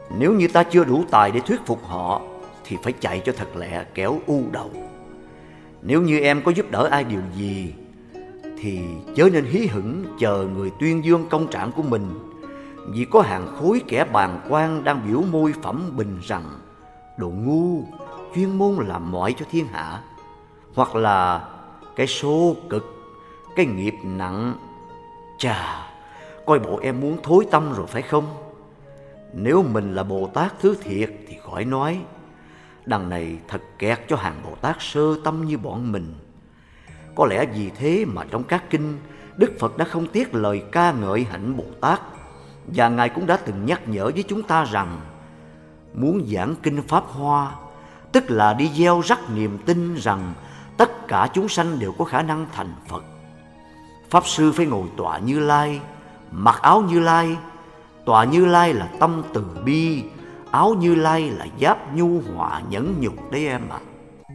G: Nếu như ta chưa đủ tài để thuyết phục họ thì phải chạy cho thật lẹ, kẻo u đầu. Nếu như em có giúp đỡ ai điều gì thì chớ nên hí hửng chờ người tuyên dương công trạng của mình, vì có hàng khối kẻ bàng quan đang biểu môi phẩm bình rằng đồ ngu, chuyên môn làm mọi cho thiên hạ, hoặc là cái số cực, cái nghiệp nặng. Chà, coi bộ em muốn thối tâm rồi phải không? Nếu mình là Bồ Tát thứ thiệt thì khỏi nói. Đằng này thật kẹt cho hàng Bồ Tát sơ tâm như bọn mình. Có lẽ vì thế mà trong các kinh, Đức Phật đã không tiếc lời ca ngợi hạnh Bồ Tát, và Ngài cũng đã từng nhắc nhở với chúng ta rằng muốn giảng kinh Pháp Hoa, tức là đi gieo rắc niềm tin rằng tất cả chúng sanh đều có khả năng thành Phật. Pháp Sư phải ngồi tọa Như Lai, mặc áo Như Lai. Tọa Như Lai là tâm từ bi, áo Như Lai là giáp nhu hòa nhẫn nhục đấy em ạ.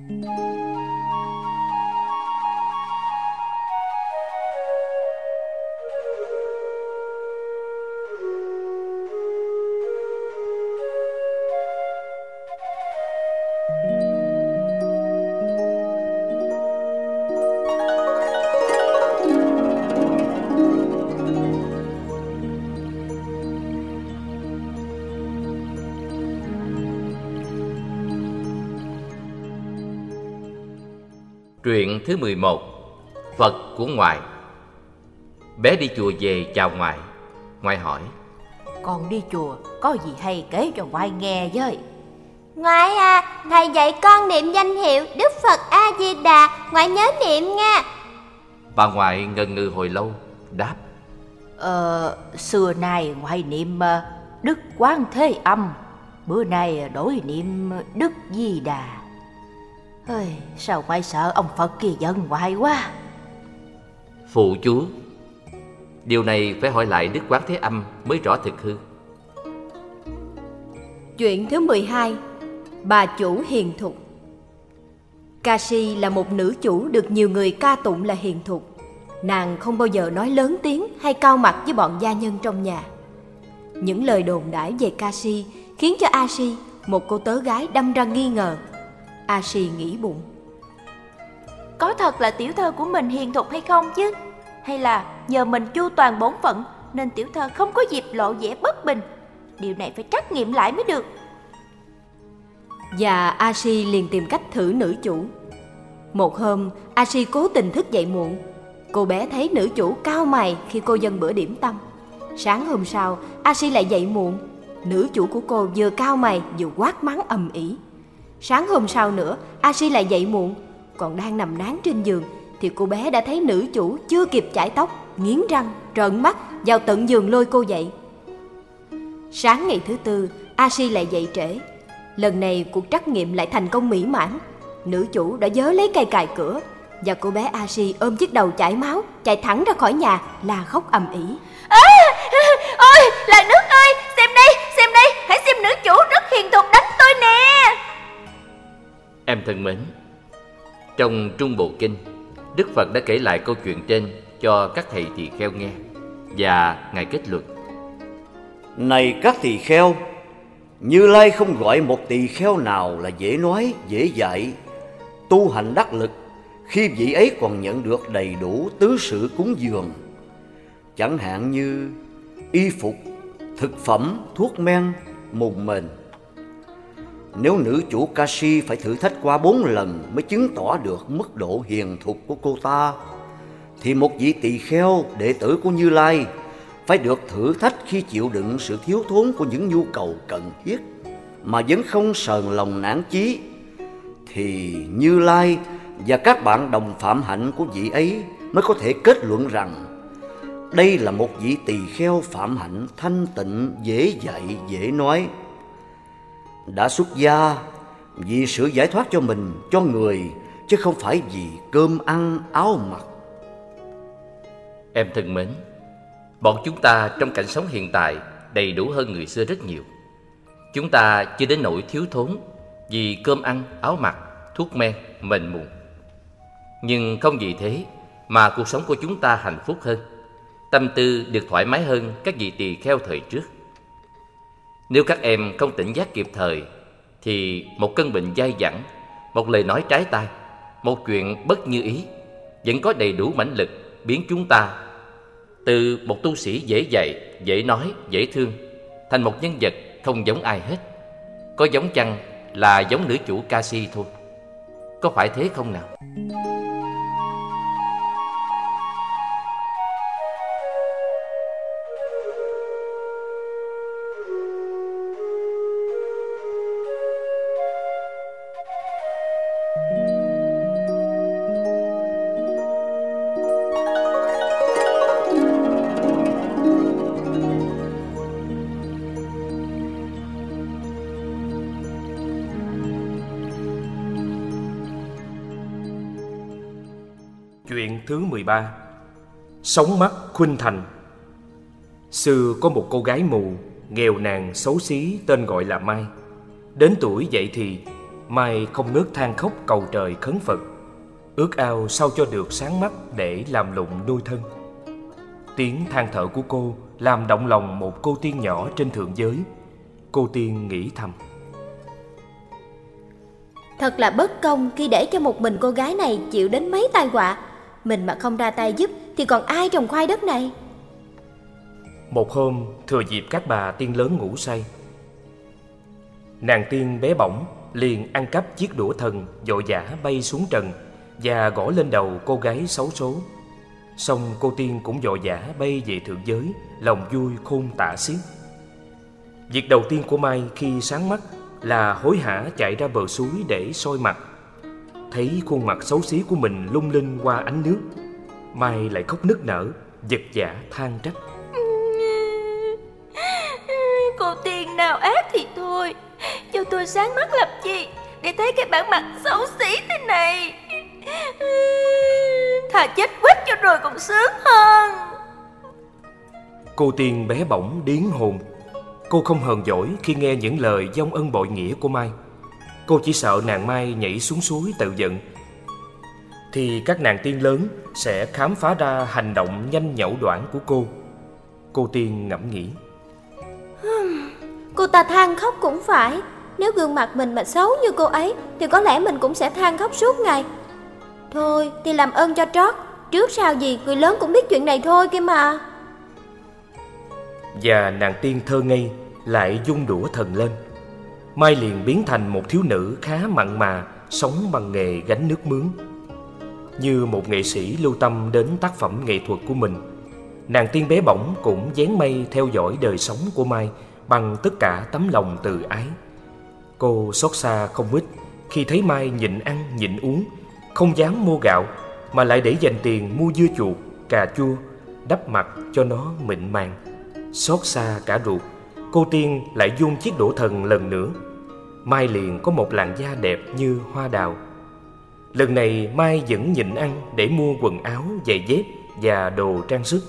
E: Truyện thứ 11. Phật của ngoại. Bé đi chùa về chào ngoại. Ngoại hỏi:
C: Con đi chùa có gì hay kể cho ngoại nghe với.
D: Ngoại à, thầy dạy con niệm danh hiệu Đức Phật A Di Đà, ngoại nhớ niệm nha.
E: Bà ngoại ngần ngừ hồi lâu, đáp:
C: Xưa nay ngoại niệm Đức Quán Thế Âm, bữa nay đổi niệm Đức Di Đà. Sao ngoại sợ ông Phật kia giận ngoại quá?
E: Phụ chú, điều này phải hỏi lại Đức Quán Thế Âm mới rõ thực hư.
D: Chuyện thứ 12. Bà chủ hiền thục. Ca Si là một nữ chủ được nhiều người ca tụng là hiền thục. Nàng không bao giờ nói lớn tiếng hay cao mặt với bọn gia nhân trong nhà. Những lời đồn đãi về Ca Si khiến cho A Si, một cô tớ gái, đâm ra nghi ngờ. A Si nghĩ bụng:
C: Có thật là tiểu thơ của mình hiền thục hay không chứ? Hay là nhờ mình chu toàn bổn phận nên tiểu thơ không có dịp lộ vẻ bất bình? Điều này phải trắc nghiệm lại mới được.
D: Và A Si liền tìm cách thử nữ chủ. Một hôm, A Si cố tình thức dậy muộn. Cô bé thấy nữ chủ cau mày khi cô dâng bữa điểm tâm. Sáng hôm sau, A Si lại dậy muộn. Nữ chủ của cô vừa cau mày vừa quát mắng ầm ĩ. Sáng hôm sau nữa, A Si lại dậy muộn. Còn đang nằm nán trên giường thì cô bé đã thấy nữ chủ chưa kịp chải tóc, nghiến răng, trợn mắt vào tận giường lôi cô dậy. Sáng ngày thứ tư, A Si lại dậy trễ. Lần này cuộc trắc nghiệm lại thành công mỹ mãn. Nữ chủ đã vớ lấy cây cài cửa, và cô bé A Si ôm chiếc đầu chảy máu chạy thẳng ra khỏi nhà, la khóc ầm ĩ.
C: Ôi, là nước ơi, xem đây, hãy xem nữ chủ rất hiền thục đánh tôi nè.
E: Em thân mến, trong Trung Bộ Kinh, Đức Phật đã kể lại câu chuyện trên cho các thầy tỳ kheo nghe, và Ngài kết luận:
G: Này các tỳ kheo, Như Lai không gọi một tỳ kheo nào là dễ nói, dễ dạy, tu hành đắc lực khi vị ấy còn nhận được đầy đủ tứ sự cúng dường, chẳng hạn như y phục, thực phẩm, thuốc men, mùng mền. Nếu nữ chủ Ca Si phải thử thách qua 4 lần mới chứng tỏ được mức độ hiền thục của cô ta, thì một vị tỳ kheo đệ tử của Như Lai phải được thử thách khi chịu đựng sự thiếu thốn của những nhu cầu cần thiết mà vẫn không sờn lòng nản chí, thì Như Lai và các bạn đồng phạm hạnh của vị ấy mới có thể kết luận rằng đây là một vị tỳ kheo phạm hạnh thanh tịnh, dễ dạy, dễ nói, đã xuất gia vì sự giải thoát cho mình, cho người, chứ không phải vì cơm ăn, áo mặc.
E: Em thân mến, bọn chúng ta trong cảnh sống hiện tại đầy đủ hơn người xưa rất nhiều. Chúng ta chưa đến nỗi thiếu thốn vì cơm ăn, áo mặc, thuốc men, mền mùng. Nhưng không vì thế mà cuộc sống của chúng ta hạnh phúc hơn, tâm tư được thoải mái hơn các vị tỳ kheo thời trước. Nếu các em không tỉnh giác kịp thời thì một cơn bệnh dai dẳng, một lời nói trái tai, một chuyện bất như ý vẫn có đầy đủ mãnh lực biến chúng ta từ một tu sĩ dễ dạy, dễ nói, dễ thương thành một nhân vật không giống ai hết. Có giống chăng là giống nữ chủ Cassie thôi. Có phải thế không nào?
F: Chuyện thứ 13. Sống mắt khuynh thành. Xưa có một cô gái mù, nghèo nàn xấu xí tên gọi là Mai. Đến tuổi dậy thì, Mai không ngớt than khóc cầu trời khấn Phật, ước ao sao cho được sáng mắt để làm lụng nuôi thân. Tiếng than thở của cô làm động lòng một cô tiên nhỏ trên thượng giới. Cô tiên nghĩ thầm:
D: Thật là bất công khi để cho một mình cô gái này chịu đến mấy tai họa. Mình mà không ra tay giúp thì còn ai trồng khoai đất này.
F: Một hôm thừa dịp các bà tiên lớn ngủ say, nàng tiên bé bỏng liền ăn cắp chiếc đũa thần vội vã bay xuống trần và gõ lên đầu cô gái xấu số. Xong cô tiên cũng vội vã bay về thượng giới, lòng vui khôn tả xiết. Việc đầu tiên của Mai khi sáng mắt là hối hả chạy ra bờ suối để soi mặt. Thấy khuôn mặt xấu xí của mình lung linh qua ánh nước, Mai lại khóc nức nở, vật vã than trách:
H: Cô tiên nào ác thì thôi, cho tôi sáng mắt làm chi để thấy cái bản mặt xấu xí thế này. Thà chết quách cho rồi còn sướng hơn.
F: Cô tiên bé bỏng điếng hồn. Cô không hờn dỗi khi nghe những lời vong ân bội nghĩa của Mai. Cô chỉ sợ nàng Mai nhảy xuống suối tự giận thì các nàng tiên lớn sẽ khám phá ra hành động nhanh nhẩu đoản của cô. Cô tiên ngẫm nghĩ:
D: Cô ta than khóc cũng phải. Nếu gương mặt mình mà xấu như cô ấy thì có lẽ mình cũng sẽ than khóc suốt ngày. Thôi thì làm ơn cho trót, trước sau gì người lớn cũng biết chuyện này thôi kia mà.
F: Và nàng tiên thơ ngây lại vung đũa thần lên. Mai liền biến thành một thiếu nữ khá mặn mà, sống bằng nghề gánh nước mướn. Như một nghệ sĩ lưu tâm đến tác phẩm nghệ thuật của mình, nàng tiên bé bỏng cũng dán mây theo dõi đời sống của Mai bằng tất cả tấm lòng từ ái. Cô xót xa không ít khi thấy Mai nhịn ăn nhịn uống, không dám mua gạo mà lại để dành tiền mua dưa chuột, cà chua, đắp mặt cho nó mịn màng. Xót xa cả ruột, cô tiên lại vung chiếc đũa thần lần nữa. Mai liền có một làn da đẹp như hoa đào. Lần này Mai vẫn nhịn ăn để mua quần áo, giày dép và đồ trang sức.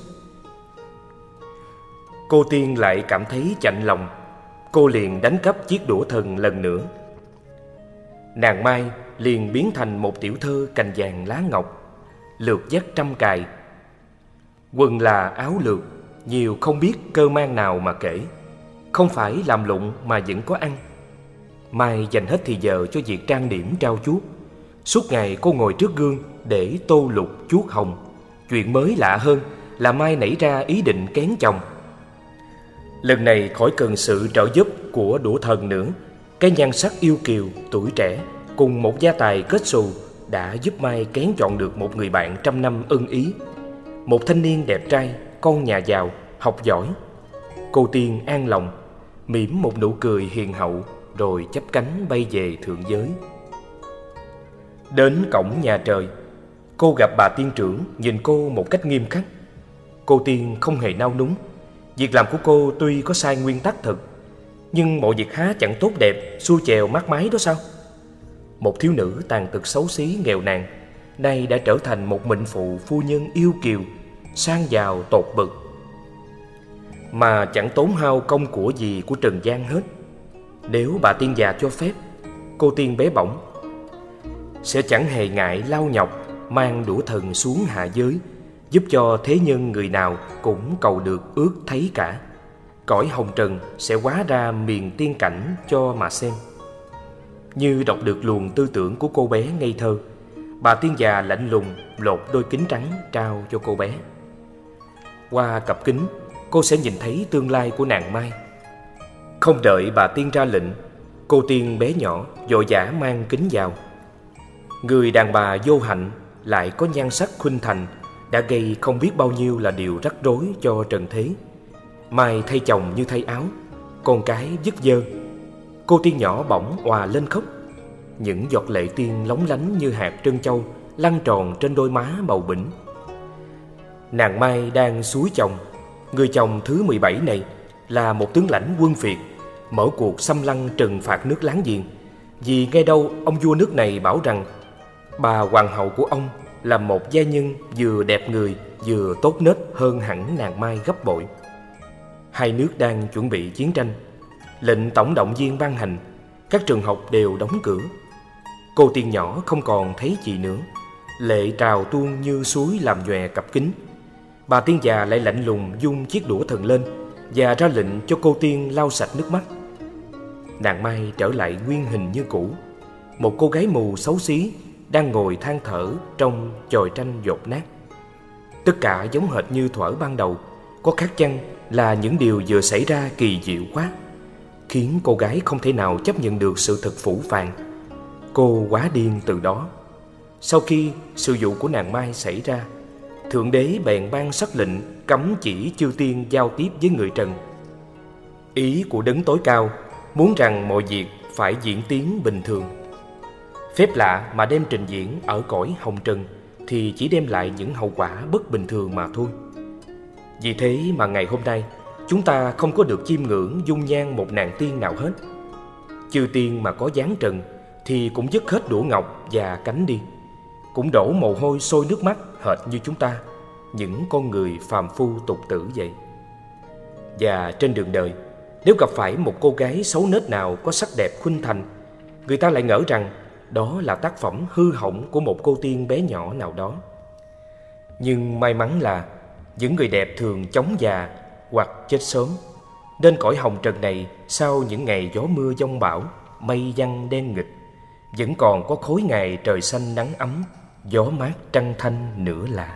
F: Cô tiên lại cảm thấy chạnh lòng. Cô liền đánh cắp chiếc đũa thần lần nữa. Nàng Mai liền biến thành một tiểu thơ cành vàng lá ngọc, lược dắt trăm cài. Quần là áo lược, nhiều không biết cơ man nào mà kể. Không phải làm lụng mà vẫn có ăn. Mai dành hết thì giờ cho việc trang điểm trau chuốt. Suốt ngày cô ngồi trước gương để tô lục chuốt hồng. Chuyện mới lạ hơn là Mai nảy ra ý định kén chồng. Lần này khỏi cần sự trợ giúp của đũa thần nữa. Cái nhan sắc yêu kiều, tuổi trẻ cùng một gia tài kết xù đã giúp Mai kén chọn được một người bạn trăm năm ưng ý. Một thanh niên đẹp trai, con nhà giàu, học giỏi. Cô tiên an lòng, mỉm một nụ cười hiền hậu rồi chắp cánh bay về thượng giới. Đến cổng nhà trời, cô gặp bà tiên trưởng nhìn cô một cách nghiêm khắc. Cô tiên không hề nao núng. Việc làm của cô tuy có sai nguyên tắc thật, nhưng mọi việc há chẳng tốt đẹp, xuôi chèo mát mái đó sao? Một thiếu nữ tàn tật xấu xí nghèo nàn nay đã trở thành một mệnh phụ phu nhân yêu kiều, sang giàu tột bậc, mà chẳng tốn hao công của gì của trần gian hết. Nếu bà tiên già cho phép, cô tiên bé bỏng sẽ chẳng hề ngại lao nhọc mang đũa thần xuống hạ giới, giúp cho thế nhân người nào cũng cầu được ước thấy cả. cõi hồng trần sẽ hóa ra miền tiên cảnh cho mà xem. Như đọc được luồng tư tưởng của cô bé ngây thơ, bà tiên già lạnh lùng lột đôi kính trắng trao cho cô bé. Qua cặp kính, cô sẽ nhìn thấy tương lai của nàng Mai. Không đợi bà tiên ra lệnh, cô tiên bé nhỏ vội vã mang kính vào. Người đàn bà vô hạnh lại có nhan sắc khuynh thành đã gây không biết bao nhiêu là điều rắc rối cho trần thế. Mai thay chồng như thay áo, con cái vứt dơ. Cô tiên nhỏ bỗng òa lên khóc. Những giọt lệ tiên lóng lánh như hạt trân châu lăn tròn trên đôi má màu bỉnh. Nàng Mai đang xúi chồng. Người chồng thứ 17 này là một tướng lãnh quân Việt, mở cuộc xâm lăng trừng phạt nước láng giềng. Vì nghe đâu ông vua nước này bảo rằng bà hoàng hậu của ông là một gia nhân vừa đẹp người vừa tốt nết hơn hẳn nàng Mai gấp bội. Hai nước đang chuẩn bị chiến tranh. Lệnh tổng động viên ban hành, các trường học đều đóng cửa. Cô tiên nhỏ không còn thấy chị nữa. Lệ trào tuôn như suối làm nhòe cặp kính. Bà tiên già lại lạnh lùng vung chiếc đũa thần lên và ra lệnh cho cô tiên lau sạch nước mắt. Nàng Mai trở lại nguyên hình như cũ, một cô gái mù xấu xí đang ngồi than thở trong chòi tranh dột nát. Tất cả giống hệt như thuở ban đầu, có khác chăng là những điều vừa xảy ra kỳ diệu quá, khiến cô gái không thể nào chấp nhận được sự thật phũ phàng. Cô quá điên từ đó. Sau khi sự vụ của nàng Mai xảy ra, Thượng Đế bèn ban sắc lệnh cấm chỉ chư tiên giao tiếp với người trần. Ý của Đấng tối cao muốn rằng mọi việc phải diễn tiến bình thường. Phép lạ mà đem trình diễn ở cõi hồng trần thì chỉ đem lại những hậu quả bất bình thường mà thôi. Vì thế mà ngày hôm nay chúng ta không có được chiêm ngưỡng dung nhan một nàng tiên nào hết. Chư tiên mà có dáng trần thì cũng dứt hết đũa ngọc và cánh đi, cũng đổ mồ hôi sôi nước mắt hệt như chúng ta, những con người phàm phu tục tử vậy. Và trên đường đời, nếu gặp phải một cô gái xấu nết nào có sắc đẹp khuynh thành, người ta lại ngỡ rằng đó là tác phẩm hư hỏng của một cô tiên bé nhỏ nào đó. Nhưng may mắn là những người đẹp thường chóng già hoặc chết sớm, nên cõi hồng trần này sau những ngày gió mưa giông bão, mây giăng đen nghịch, vẫn còn có khối ngày trời xanh nắng ấm, gió mát trăng thanh nữa là.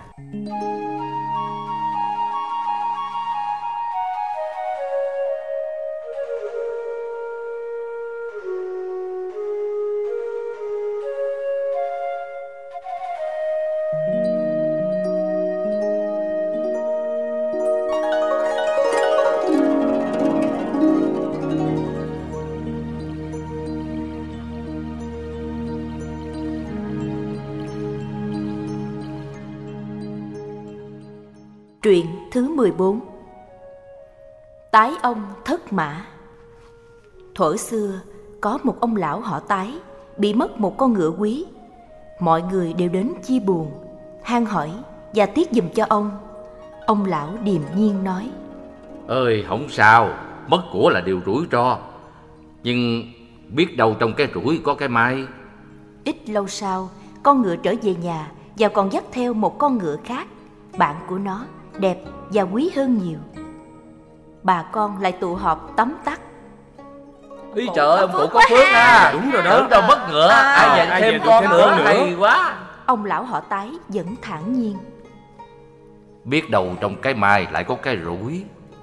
C: Truyện thứ 14. Tái ông thất mã. Thuở xưa có một ông lão họ Tái bị mất một con ngựa quý. Mọi người đều đến chia buồn, han hỏi và tiếc giùm cho ông. Ông lão điềm nhiên nói:
E: Ơi không sao, mất của là điều rủi ro, nhưng biết đâu trong cái rủi có cái may.
C: Ít lâu sau, con ngựa trở về nhà và còn dắt theo một con ngựa khác, bạn của nó đẹp và quý hơn nhiều. Bà con lại tụ họp tấm tắc.
E: Ý trời ơi, ông cụ có phước ha.
F: Đúng rồi đó.
E: Tưởng đâu mất ngựa, ai dành thêm con nữa, hay quá.
C: Ông lão họ Tái vẫn thản nhiên:
E: Biết đâu trong cái mai lại có cái rủi.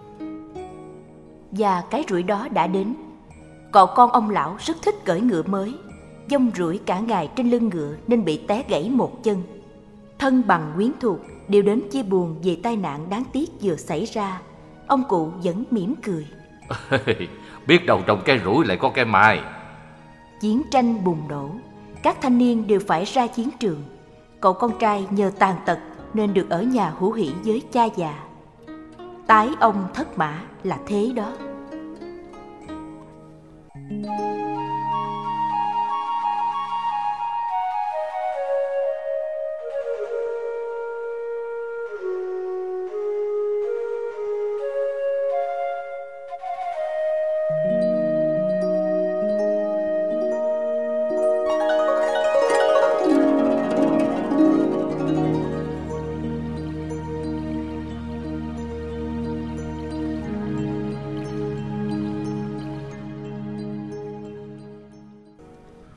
C: Và cái rủi đó đã đến. Cậu con ông lão rất thích cưỡi ngựa mới, dông rủi cả ngày trên lưng ngựa nên bị té gãy một chân. Thân bằng quyến thuộc đều đến chia buồn về tai nạn đáng tiếc vừa xảy ra. Ông cụ vẫn mỉm cười:
E: Biết đâu trong cái rủi lại có cái mai.
C: Chiến tranh bùng nổ, các thanh niên đều phải ra chiến trường. Cậu con trai nhờ tàn tật nên được ở nhà hữu hỉ với cha già. Tái ông thất mã là thế đó.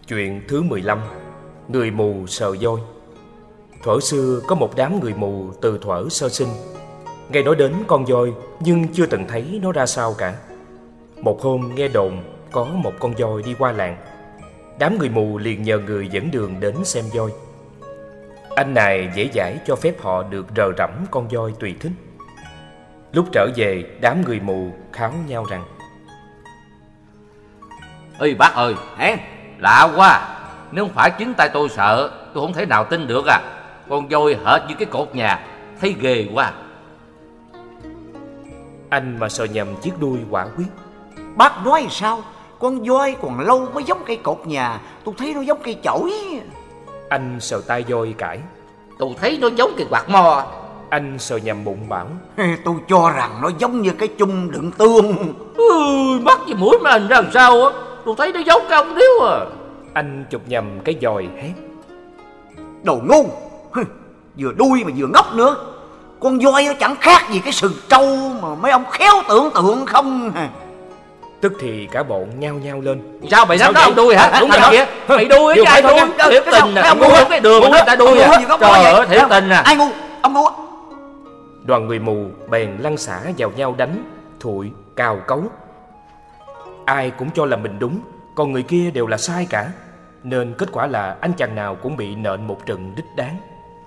F: Chuyện thứ 15. Người mù sờ voi. Thuở xưa có một đám người mù từ thuở sơ sinh. Nghe nói đến con voi nhưng chưa từng thấy nó ra sao cả. Một hôm nghe đồn có một con voi đi qua làng. Đám người mù liền nhờ người dẫn đường đến xem voi. Anh này dễ dãi cho phép họ được rờ rẫm con voi tùy thích. Lúc trở về, đám người mù kháo nhau rằng:
E: Ê bác ơi, lạ quá. Nếu không phải chính tay tôi sợ, tôi không thể nào tin được à. Con voi hệt như cái cột nhà, thấy ghê quá.
F: Anh mà sờ nhầm chiếc đuôi quả quyết.
G: Bác nói sao? Con voi còn lâu mới giống cây cột nhà. Tôi thấy nó giống cây chổi.
F: Anh sờ tai voi cãi.
E: Tôi thấy nó giống cây quạt mo.
F: Anh sờ nhầm bụng bảo.
G: Tôi cho rằng nó giống như cái chung đựng tương.
E: Mắt với mũi mà hình ra làm sao á. Tôi thấy nó giống cái ông điếu à.
F: Anh chụp nhầm cái dòi hét.
G: Đồ ngu, vừa đuôi mà vừa ngốc nữa. Con voi nó chẳng khác gì cái sừng trâu mà mấy ông khéo tưởng tượng không.
F: Tức thì cả bọn nhao nhao lên.
E: Sao mày dám nói ông đuôi hả? Đúng rồi kìa. Mày đuôi chứ ai đuôi. Thiệt tình à. Ông ngu cái đường mà người ta đuôi à. Trời ơi, thiệt tình à.
G: Ai ngu? Ông ngu.
F: Đoàn người mù bèn lăn xả vào nhau đánh, thụi, cào cấu. Ai cũng cho là mình đúng, còn người kia đều là sai cả. Nên kết quả là anh chàng nào cũng bị nện một trận đích đáng.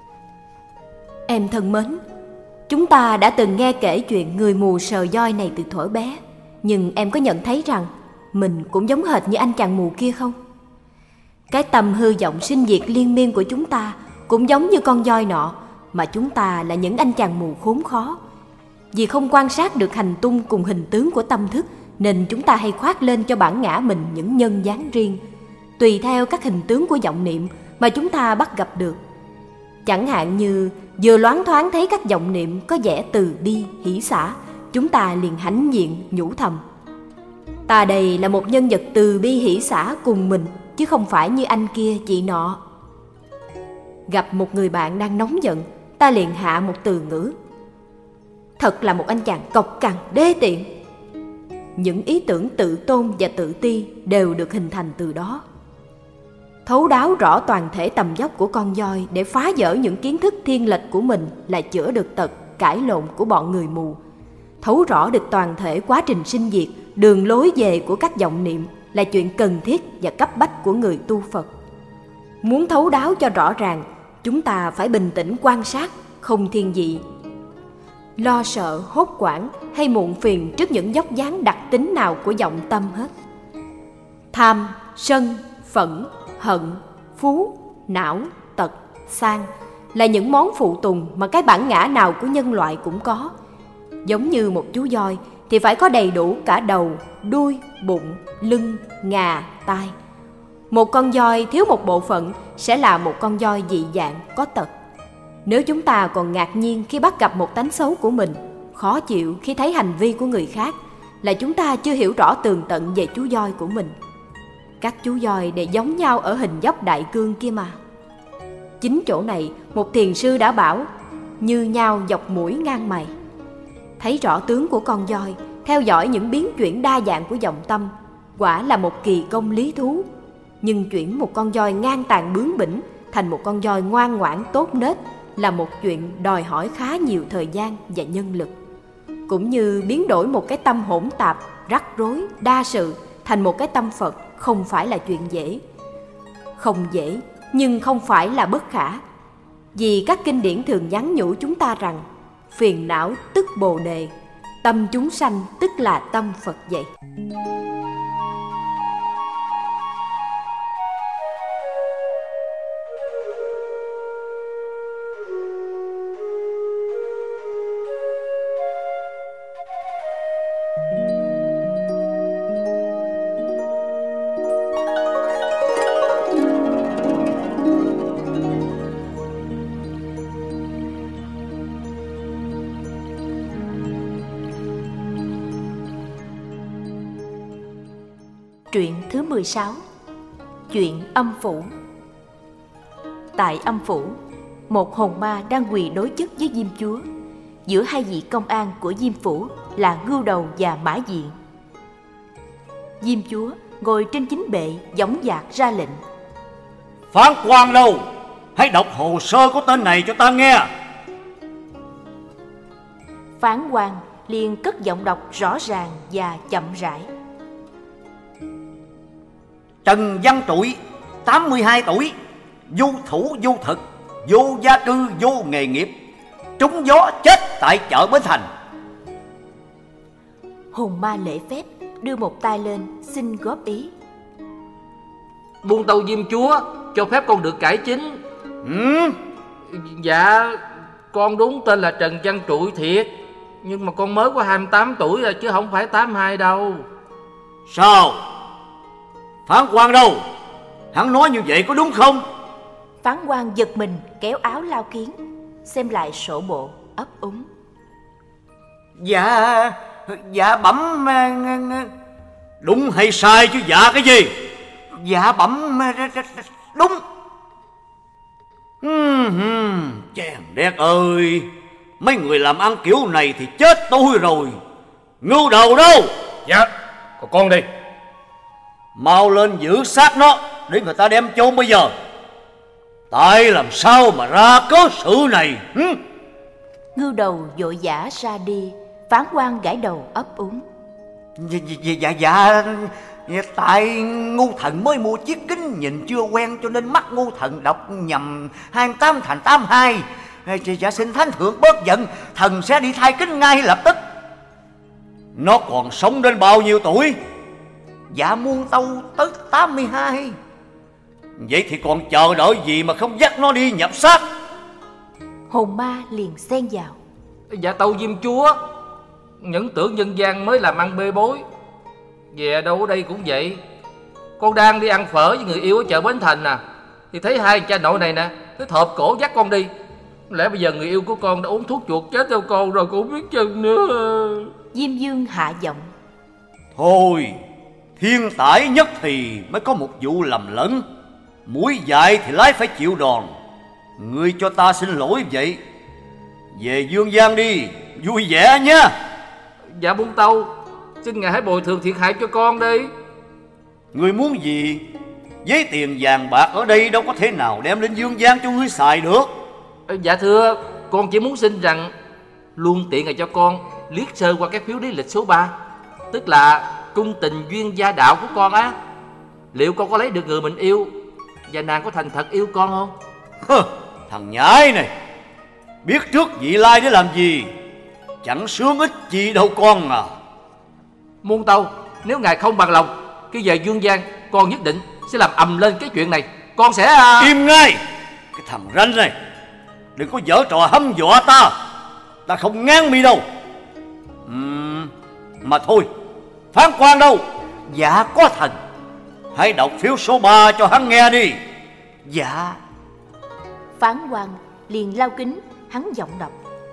D: Em thân mến, chúng ta đã từng nghe kể chuyện người mù sờ voi này từ thuở bé. Nhưng em có nhận thấy rằng mình cũng giống hệt như anh chàng mù kia không? Cái tâm hư vọng sinh diệt liên miên của chúng ta cũng giống như con voi nọ, mà chúng ta là những anh chàng mù khốn khó. Vì không quan sát được hành tung cùng hình tướng của tâm thức, nên chúng ta hay khoác lên cho bản ngã mình những nhân dáng riêng, tùy theo các hình tướng của vọng niệm mà chúng ta bắt gặp được. Chẳng hạn như vừa loáng thoáng thấy các vọng niệm có vẻ từ bi, hỷ xả, chúng ta liền hãnh diện nhủ thầm: ta đây là một nhân vật từ bi hỷ xả cùng mình, chứ không phải như anh kia chị nọ. Gặp một người bạn đang nóng giận, ta liền hạ một từ ngữ: thật là một anh chàng cộc cằn đê tiện. Những ý tưởng tự tôn và tự ti đều được hình thành từ đó. Thấu đáo rõ toàn thể tầm dốc của con voi để phá vỡ những kiến thức thiên lệch của mình là chữa được tật cãi lộn của bọn người mù. Thấu rõ được toàn thể quá trình sinh diệt, đường lối về của các vọng niệm là chuyện cần thiết và cấp bách của người tu Phật. Muốn thấu đáo cho rõ ràng, chúng ta phải bình tĩnh quan sát, không thiên vị, lo sợ, hốt hoảng hay muộn phiền trước những dốc dáng đặc tính nào của vọng tâm hết. Tham, sân, phẫn, hận, phú, não, tật, sang là những món phụ tùng mà cái bản ngã nào của nhân loại cũng có. Giống như một chú voi thì phải có đầy đủ cả đầu, đuôi, bụng, lưng, ngà, tai. Một con voi thiếu một bộ phận sẽ là một con voi dị dạng, có tật. Nếu chúng ta còn ngạc nhiên khi bắt gặp một tánh xấu của mình, khó chịu khi thấy hành vi của người khác, là chúng ta chưa hiểu rõ tường tận về chú voi của mình. Các chú voi đều giống nhau ở hình dốc đại cương kia mà. Chính chỗ này, một thiền sư đã bảo: như nhau dọc mũi ngang mày. Thấy rõ tướng của con voi, theo dõi những biến chuyển đa dạng của vọng tâm, quả là một kỳ công lý thú. Nhưng chuyển một con voi ngang tàn bướng bỉnh thành một con voi ngoan ngoãn tốt nết là một chuyện đòi hỏi khá nhiều thời gian và nhân lực. Cũng như biến đổi một cái tâm hỗn tạp, rắc rối, đa sự thành một cái tâm Phật không phải là chuyện dễ. Không dễ, nhưng không phải là bất khả. Vì các kinh điển thường nhắn nhủ chúng ta rằng phiền não tức Bồ Đề, tâm chúng sanh tức là tâm Phật vậy.
C: Truyện thứ 16. Chuyện âm phủ. Tại âm phủ, một hồn ma đang quỳ đối chất với Diêm Chúa. Giữa hai vị công an của Diêm phủ là Ngưu Đầu và Mã Diện. Diêm Chúa ngồi trên chính bệ dõng dạc ra lệnh.
G: Phán quan đâu? Hãy đọc hồ sơ của tên này cho ta nghe.
C: Phán quan liền cất giọng đọc rõ ràng và chậm rãi.
G: Trần Văn Trụi, 82 tuổi, vô thủ vô thực, vô gia cư, vô nghề nghiệp, trúng gió chết tại chợ Bến Thành.
C: Hồn ma lễ phép đưa một tay lên xin góp ý.
E: Buôn Tâu Diêm Chúa cho phép con được cải chính. Dạ, con đúng tên là Trần Văn Trụi thiệt, nhưng mà con mới có 28 tuổi rồi chứ không phải 82 đâu.
G: Sao? Phán quan đâu? Hắn nói như vậy có đúng không?
C: Phán quan giật mình kéo áo lao kiến, xem lại sổ bộ ấp úng.
G: Dạ bẩm. Đúng hay sai chứ dạ cái gì? Dạ bẩm đúng. Chèn đét ơi, mấy người làm ăn kiểu này thì chết tôi rồi. Ngưu đầu đâu?
F: Dạ, còn con đi.
G: Mau lên giữ xác nó để người ta đem chôn bây giờ. Tại làm sao mà ra cớ sự này?
C: Ngưu đầu vội vã ra đi. Phán quan gãi đầu ấp úng.
G: Dạ, tại ngu thần mới mua chiếc kính nhìn chưa quen, cho nên mắt ngu thần đọc nhầm 28 thành 82. Dạ xin thánh thượng bớt giận, thần sẽ đi thay kính ngay lập tức. Nó còn sống đến bao nhiêu tuổi? Dạ muôn tâu tới 82. Vậy thì còn chờ đợi gì mà không dắt nó đi nhập xác?
C: Hồn ma liền xen vào.
E: Dạ Tâu Diêm Chúa, những tưởng nhân gian mới làm ăn bê bối. Về đâu ở đây cũng vậy. Con đang đi ăn phở với người yêu ở chợ Bến Thành nè, thì thấy hai cha nội này nè, cứ thộp cổ dắt con đi. Lẽ bây giờ người yêu của con đã uống thuốc chuột chết theo con rồi, cũng biết chừng nữa.
C: Diêm Dương hạ giọng.
G: Thôi, thiên tải nhất thì mới có một vụ lầm lẫn. Mũi dại thì lái phải chịu đòn. Ngươi cho ta xin lỗi vậy. Về Dương gian đi, vui vẻ nha.
E: Dạ Buôn Tâu, xin ngài hãy bồi thường thiệt hại cho con đi.
G: Ngươi muốn gì? Với tiền vàng bạc ở đây đâu có thể nào đem lên Dương gian cho ngươi xài được.
E: Dạ thưa, con chỉ muốn xin rằng luôn tiện ngày cho con liếc sơ qua cái phiếu lý lịch số 3, tức là cung tình duyên gia đạo của con á. Liệu con có lấy được người mình yêu và nàng có thành thật yêu con không?
G: Thằng nhãi này, biết trước vị lai để làm gì, chẳng sướng ích gì đâu con à.
E: Muôn Tâu, nếu ngài không bằng lòng khi về Dương gian, con nhất định sẽ làm ầm lên cái chuyện này. Con sẽ...
G: Im ngay, cái thằng ranh này, đừng có giở trò hăm dọa ta. Ta không ngang mi đâu. Mà thôi, phán quan đâu? Dạ có thần. Hãy đọc phiếu số 3 cho hắn nghe đi. Dạ.
C: Phán quan liền lao kính, hắn giọng đọc.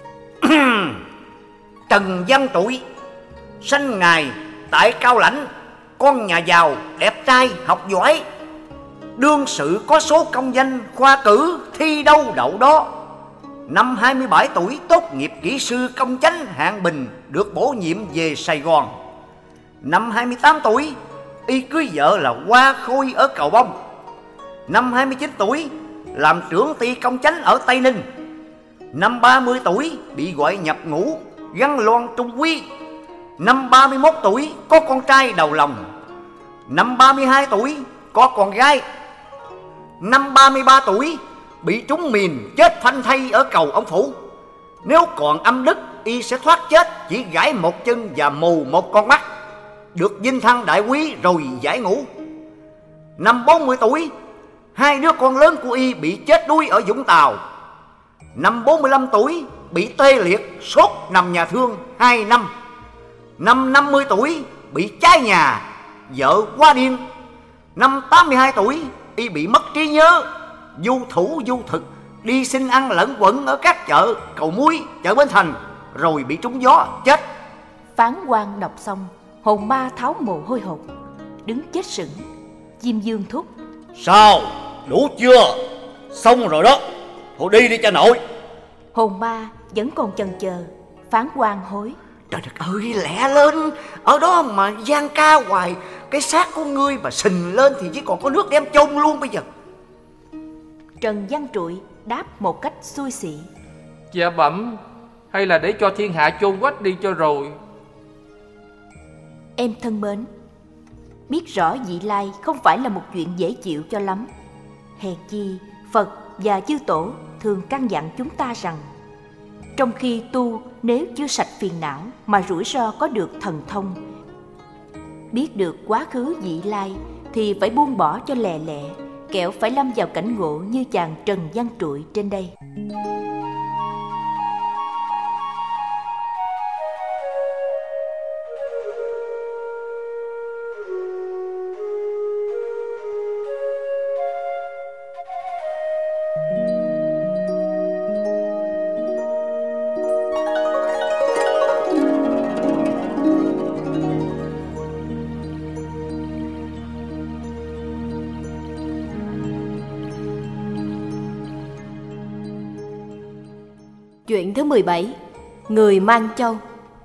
G: Trần Văn Trụi, sanh ngày tại Cao Lãnh, con nhà giàu, đẹp trai, học giỏi. Đương sự có số công danh, khoa cử, thi đâu đậu đó. Năm 27 tuổi tốt nghiệp kỹ sư công chánh hạng bình, được bổ nhiệm về Sài Gòn. Năm 28 tuổi y cưới vợ là Hoa Khôi ở Cầu Bông. Năm 29 tuổi làm trưởng ty công chánh ở Tây Ninh. Năm 30 tuổi bị gọi nhập ngũ gắn loan trung quý. Năm 31 tuổi có con trai đầu lòng. Năm 32 tuổi có con gái. Năm 33 tuổi bị trúng mìn chết phanh thây ở cầu ông Phủ. Nếu còn âm đức y sẽ thoát chết, chỉ gãy một chân và mù một con mắt, được vinh thăng đại quý rồi giải ngũ. Năm 40 tuổi hai đứa con lớn của y bị chết đuối ở Vũng Tàu. Năm 45 tuổi bị tê liệt, sốt nằm nhà thương 2 năm. Năm 50 tuổi bị cháy nhà, vợ quá điên. Năm 82 tuổi y bị mất trí nhớ, du thủ du thực, đi xin ăn lẫn quẩn ở các chợ Cầu Muối, chợ Bến Thành, rồi bị trúng gió chết.
C: Phán quan đọc xong, hồn ma tháo mồ hôi hột, đứng chết sững. Diêm Dương thúc.
G: Sao? Đủ chưa? Xong rồi đó. Thôi đi đi cha nội.
C: Hồn ma vẫn còn chần chờ. Phán quan hối.
G: Trời đất ơi, lẹ lên. Ở đó mà giang ca hoài, cái xác của ngươi mà sình lên thì chỉ còn có nước đem chôn luôn bây giờ.
C: Trần Văn Trụi đáp một cách xui xị:
I: Dạ bẩm, hay là để cho thiên hạ chôn quách đi cho rồi.
C: Em thân mến, biết rõ vị lai không phải là một chuyện dễ chịu cho lắm. Hèn chi Phật và chư tổ thường căn dặn chúng ta rằng trong khi tu, nếu chưa sạch phiền não mà rủi ro có được thần thông, biết được quá khứ vị lai thì phải buông bỏ cho lẹ lẹ, kẻo phải lâm vào cảnh ngộ như chàng Trần Văn Trụi trên đây.
D: Chuyện thứ 17. Người mang châu.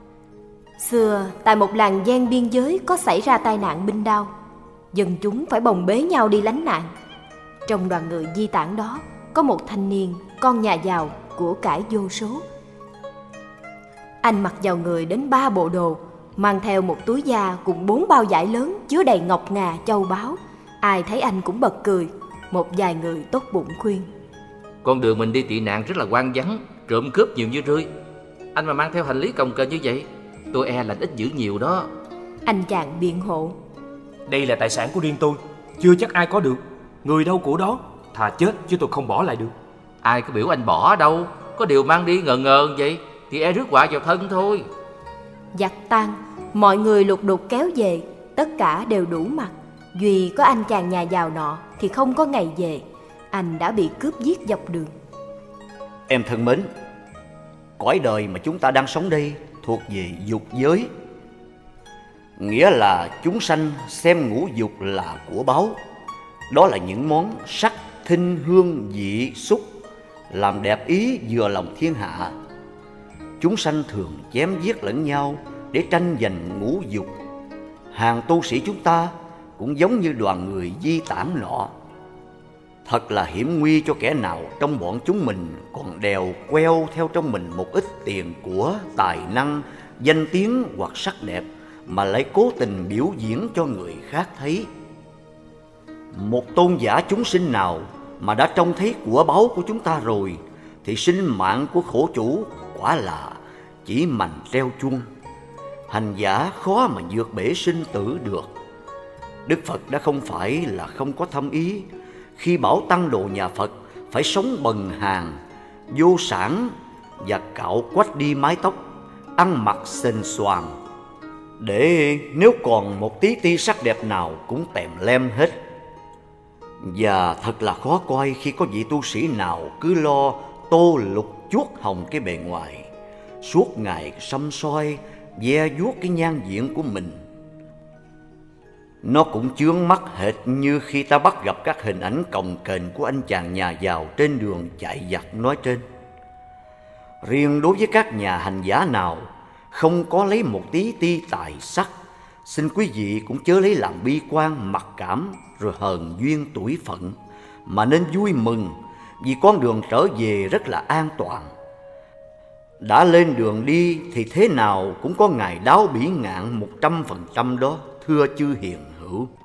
D: Xưa, tại một làng ven biên giới có xảy ra tai nạn binh đao. Dân chúng phải bồng bế nhau đi lánh nạn. Trong đoàn người di tản đó, có một thanh niên, con nhà giàu, của cải vô số. Anh mặc vào người đến 3 bộ đồ, mang theo một túi da cùng 4 bao vải lớn chứa đầy ngọc ngà châu báu. Ai thấy anh cũng bật cười. Một vài người tốt bụng khuyên:
E: Con đường mình đi tị nạn rất là hoang vắng, trộm cướp nhiều như rươi. Anh mà mang theo hành lý cồng kềnh như vậy, tôi e là ít dữ nhiều đó.
D: Anh chàng biện hộ:
F: Đây là tài sản của riêng tôi, chưa chắc ai có được. Người đâu của đó, thà chết chứ tôi không bỏ lại được.
E: Ai có biểu anh bỏ đâu, có điều mang đi ngờ ngờ vậy thì e rước họa vào thân thôi.
D: Giặc tan, mọi người lục đục kéo về, tất cả đều đủ mặt. Duy có anh chàng nhà giàu nọ thì không có ngày về. Anh đã bị cướp giết dọc đường.
G: Em thân mến, cõi đời mà chúng ta đang sống đây thuộc về dục giới. Nghĩa là chúng sanh xem ngũ dục là của báu. Đó là những món sắc, thinh, hương, vị, xúc, làm đẹp ý vừa lòng thiên hạ. Chúng sanh thường chém giết lẫn nhau để tranh giành ngũ dục. Hàng tu sĩ chúng ta cũng giống như đoàn người di tản nọ. Thật là hiểm nguy cho kẻ nào trong bọn chúng mình còn đèo queo theo trong mình một ít tiền của, tài năng, danh tiếng hoặc sắc đẹp mà lại cố tình biểu diễn cho người khác thấy. Một tôn giả chúng sinh nào mà đã trông thấy của báu của chúng ta rồi thì sinh mạng của khổ chủ quả là chỉ mành treo chuông. Hành giả khó mà vượt bể sinh tử được. Đức Phật đã không phải là không có thâm ý khi bảo tăng đồ nhà Phật phải sống bần hàn, vô sản và cạo quách đi mái tóc, ăn mặc xềnh xoàng, để nếu còn một tí ti sắc đẹp nào cũng tèm lem hết. Và thật là khó coi khi có vị tu sĩ nào cứ lo tô lục chuốt hồng cái bề ngoài, suốt ngày săm soi, ve vuốt cái nhan diện của mình. Nó cũng chướng mắt hệt như khi ta bắt gặp các hình ảnh cồng kềnh của anh chàng nhà giàu trên đường chạy giặc nói trên. Riêng đối với các nhà hành giả nào không có lấy một tí ti tài sắc, xin quý vị cũng chớ lấy làm bi quan, mặc cảm rồi hờn duyên tuổi phận, mà nên vui mừng vì con đường trở về rất là an toàn. Đã lên đường đi thì thế nào cũng có ngày đáo bỉ ngạn 100% đó, thưa chư hiền hữu.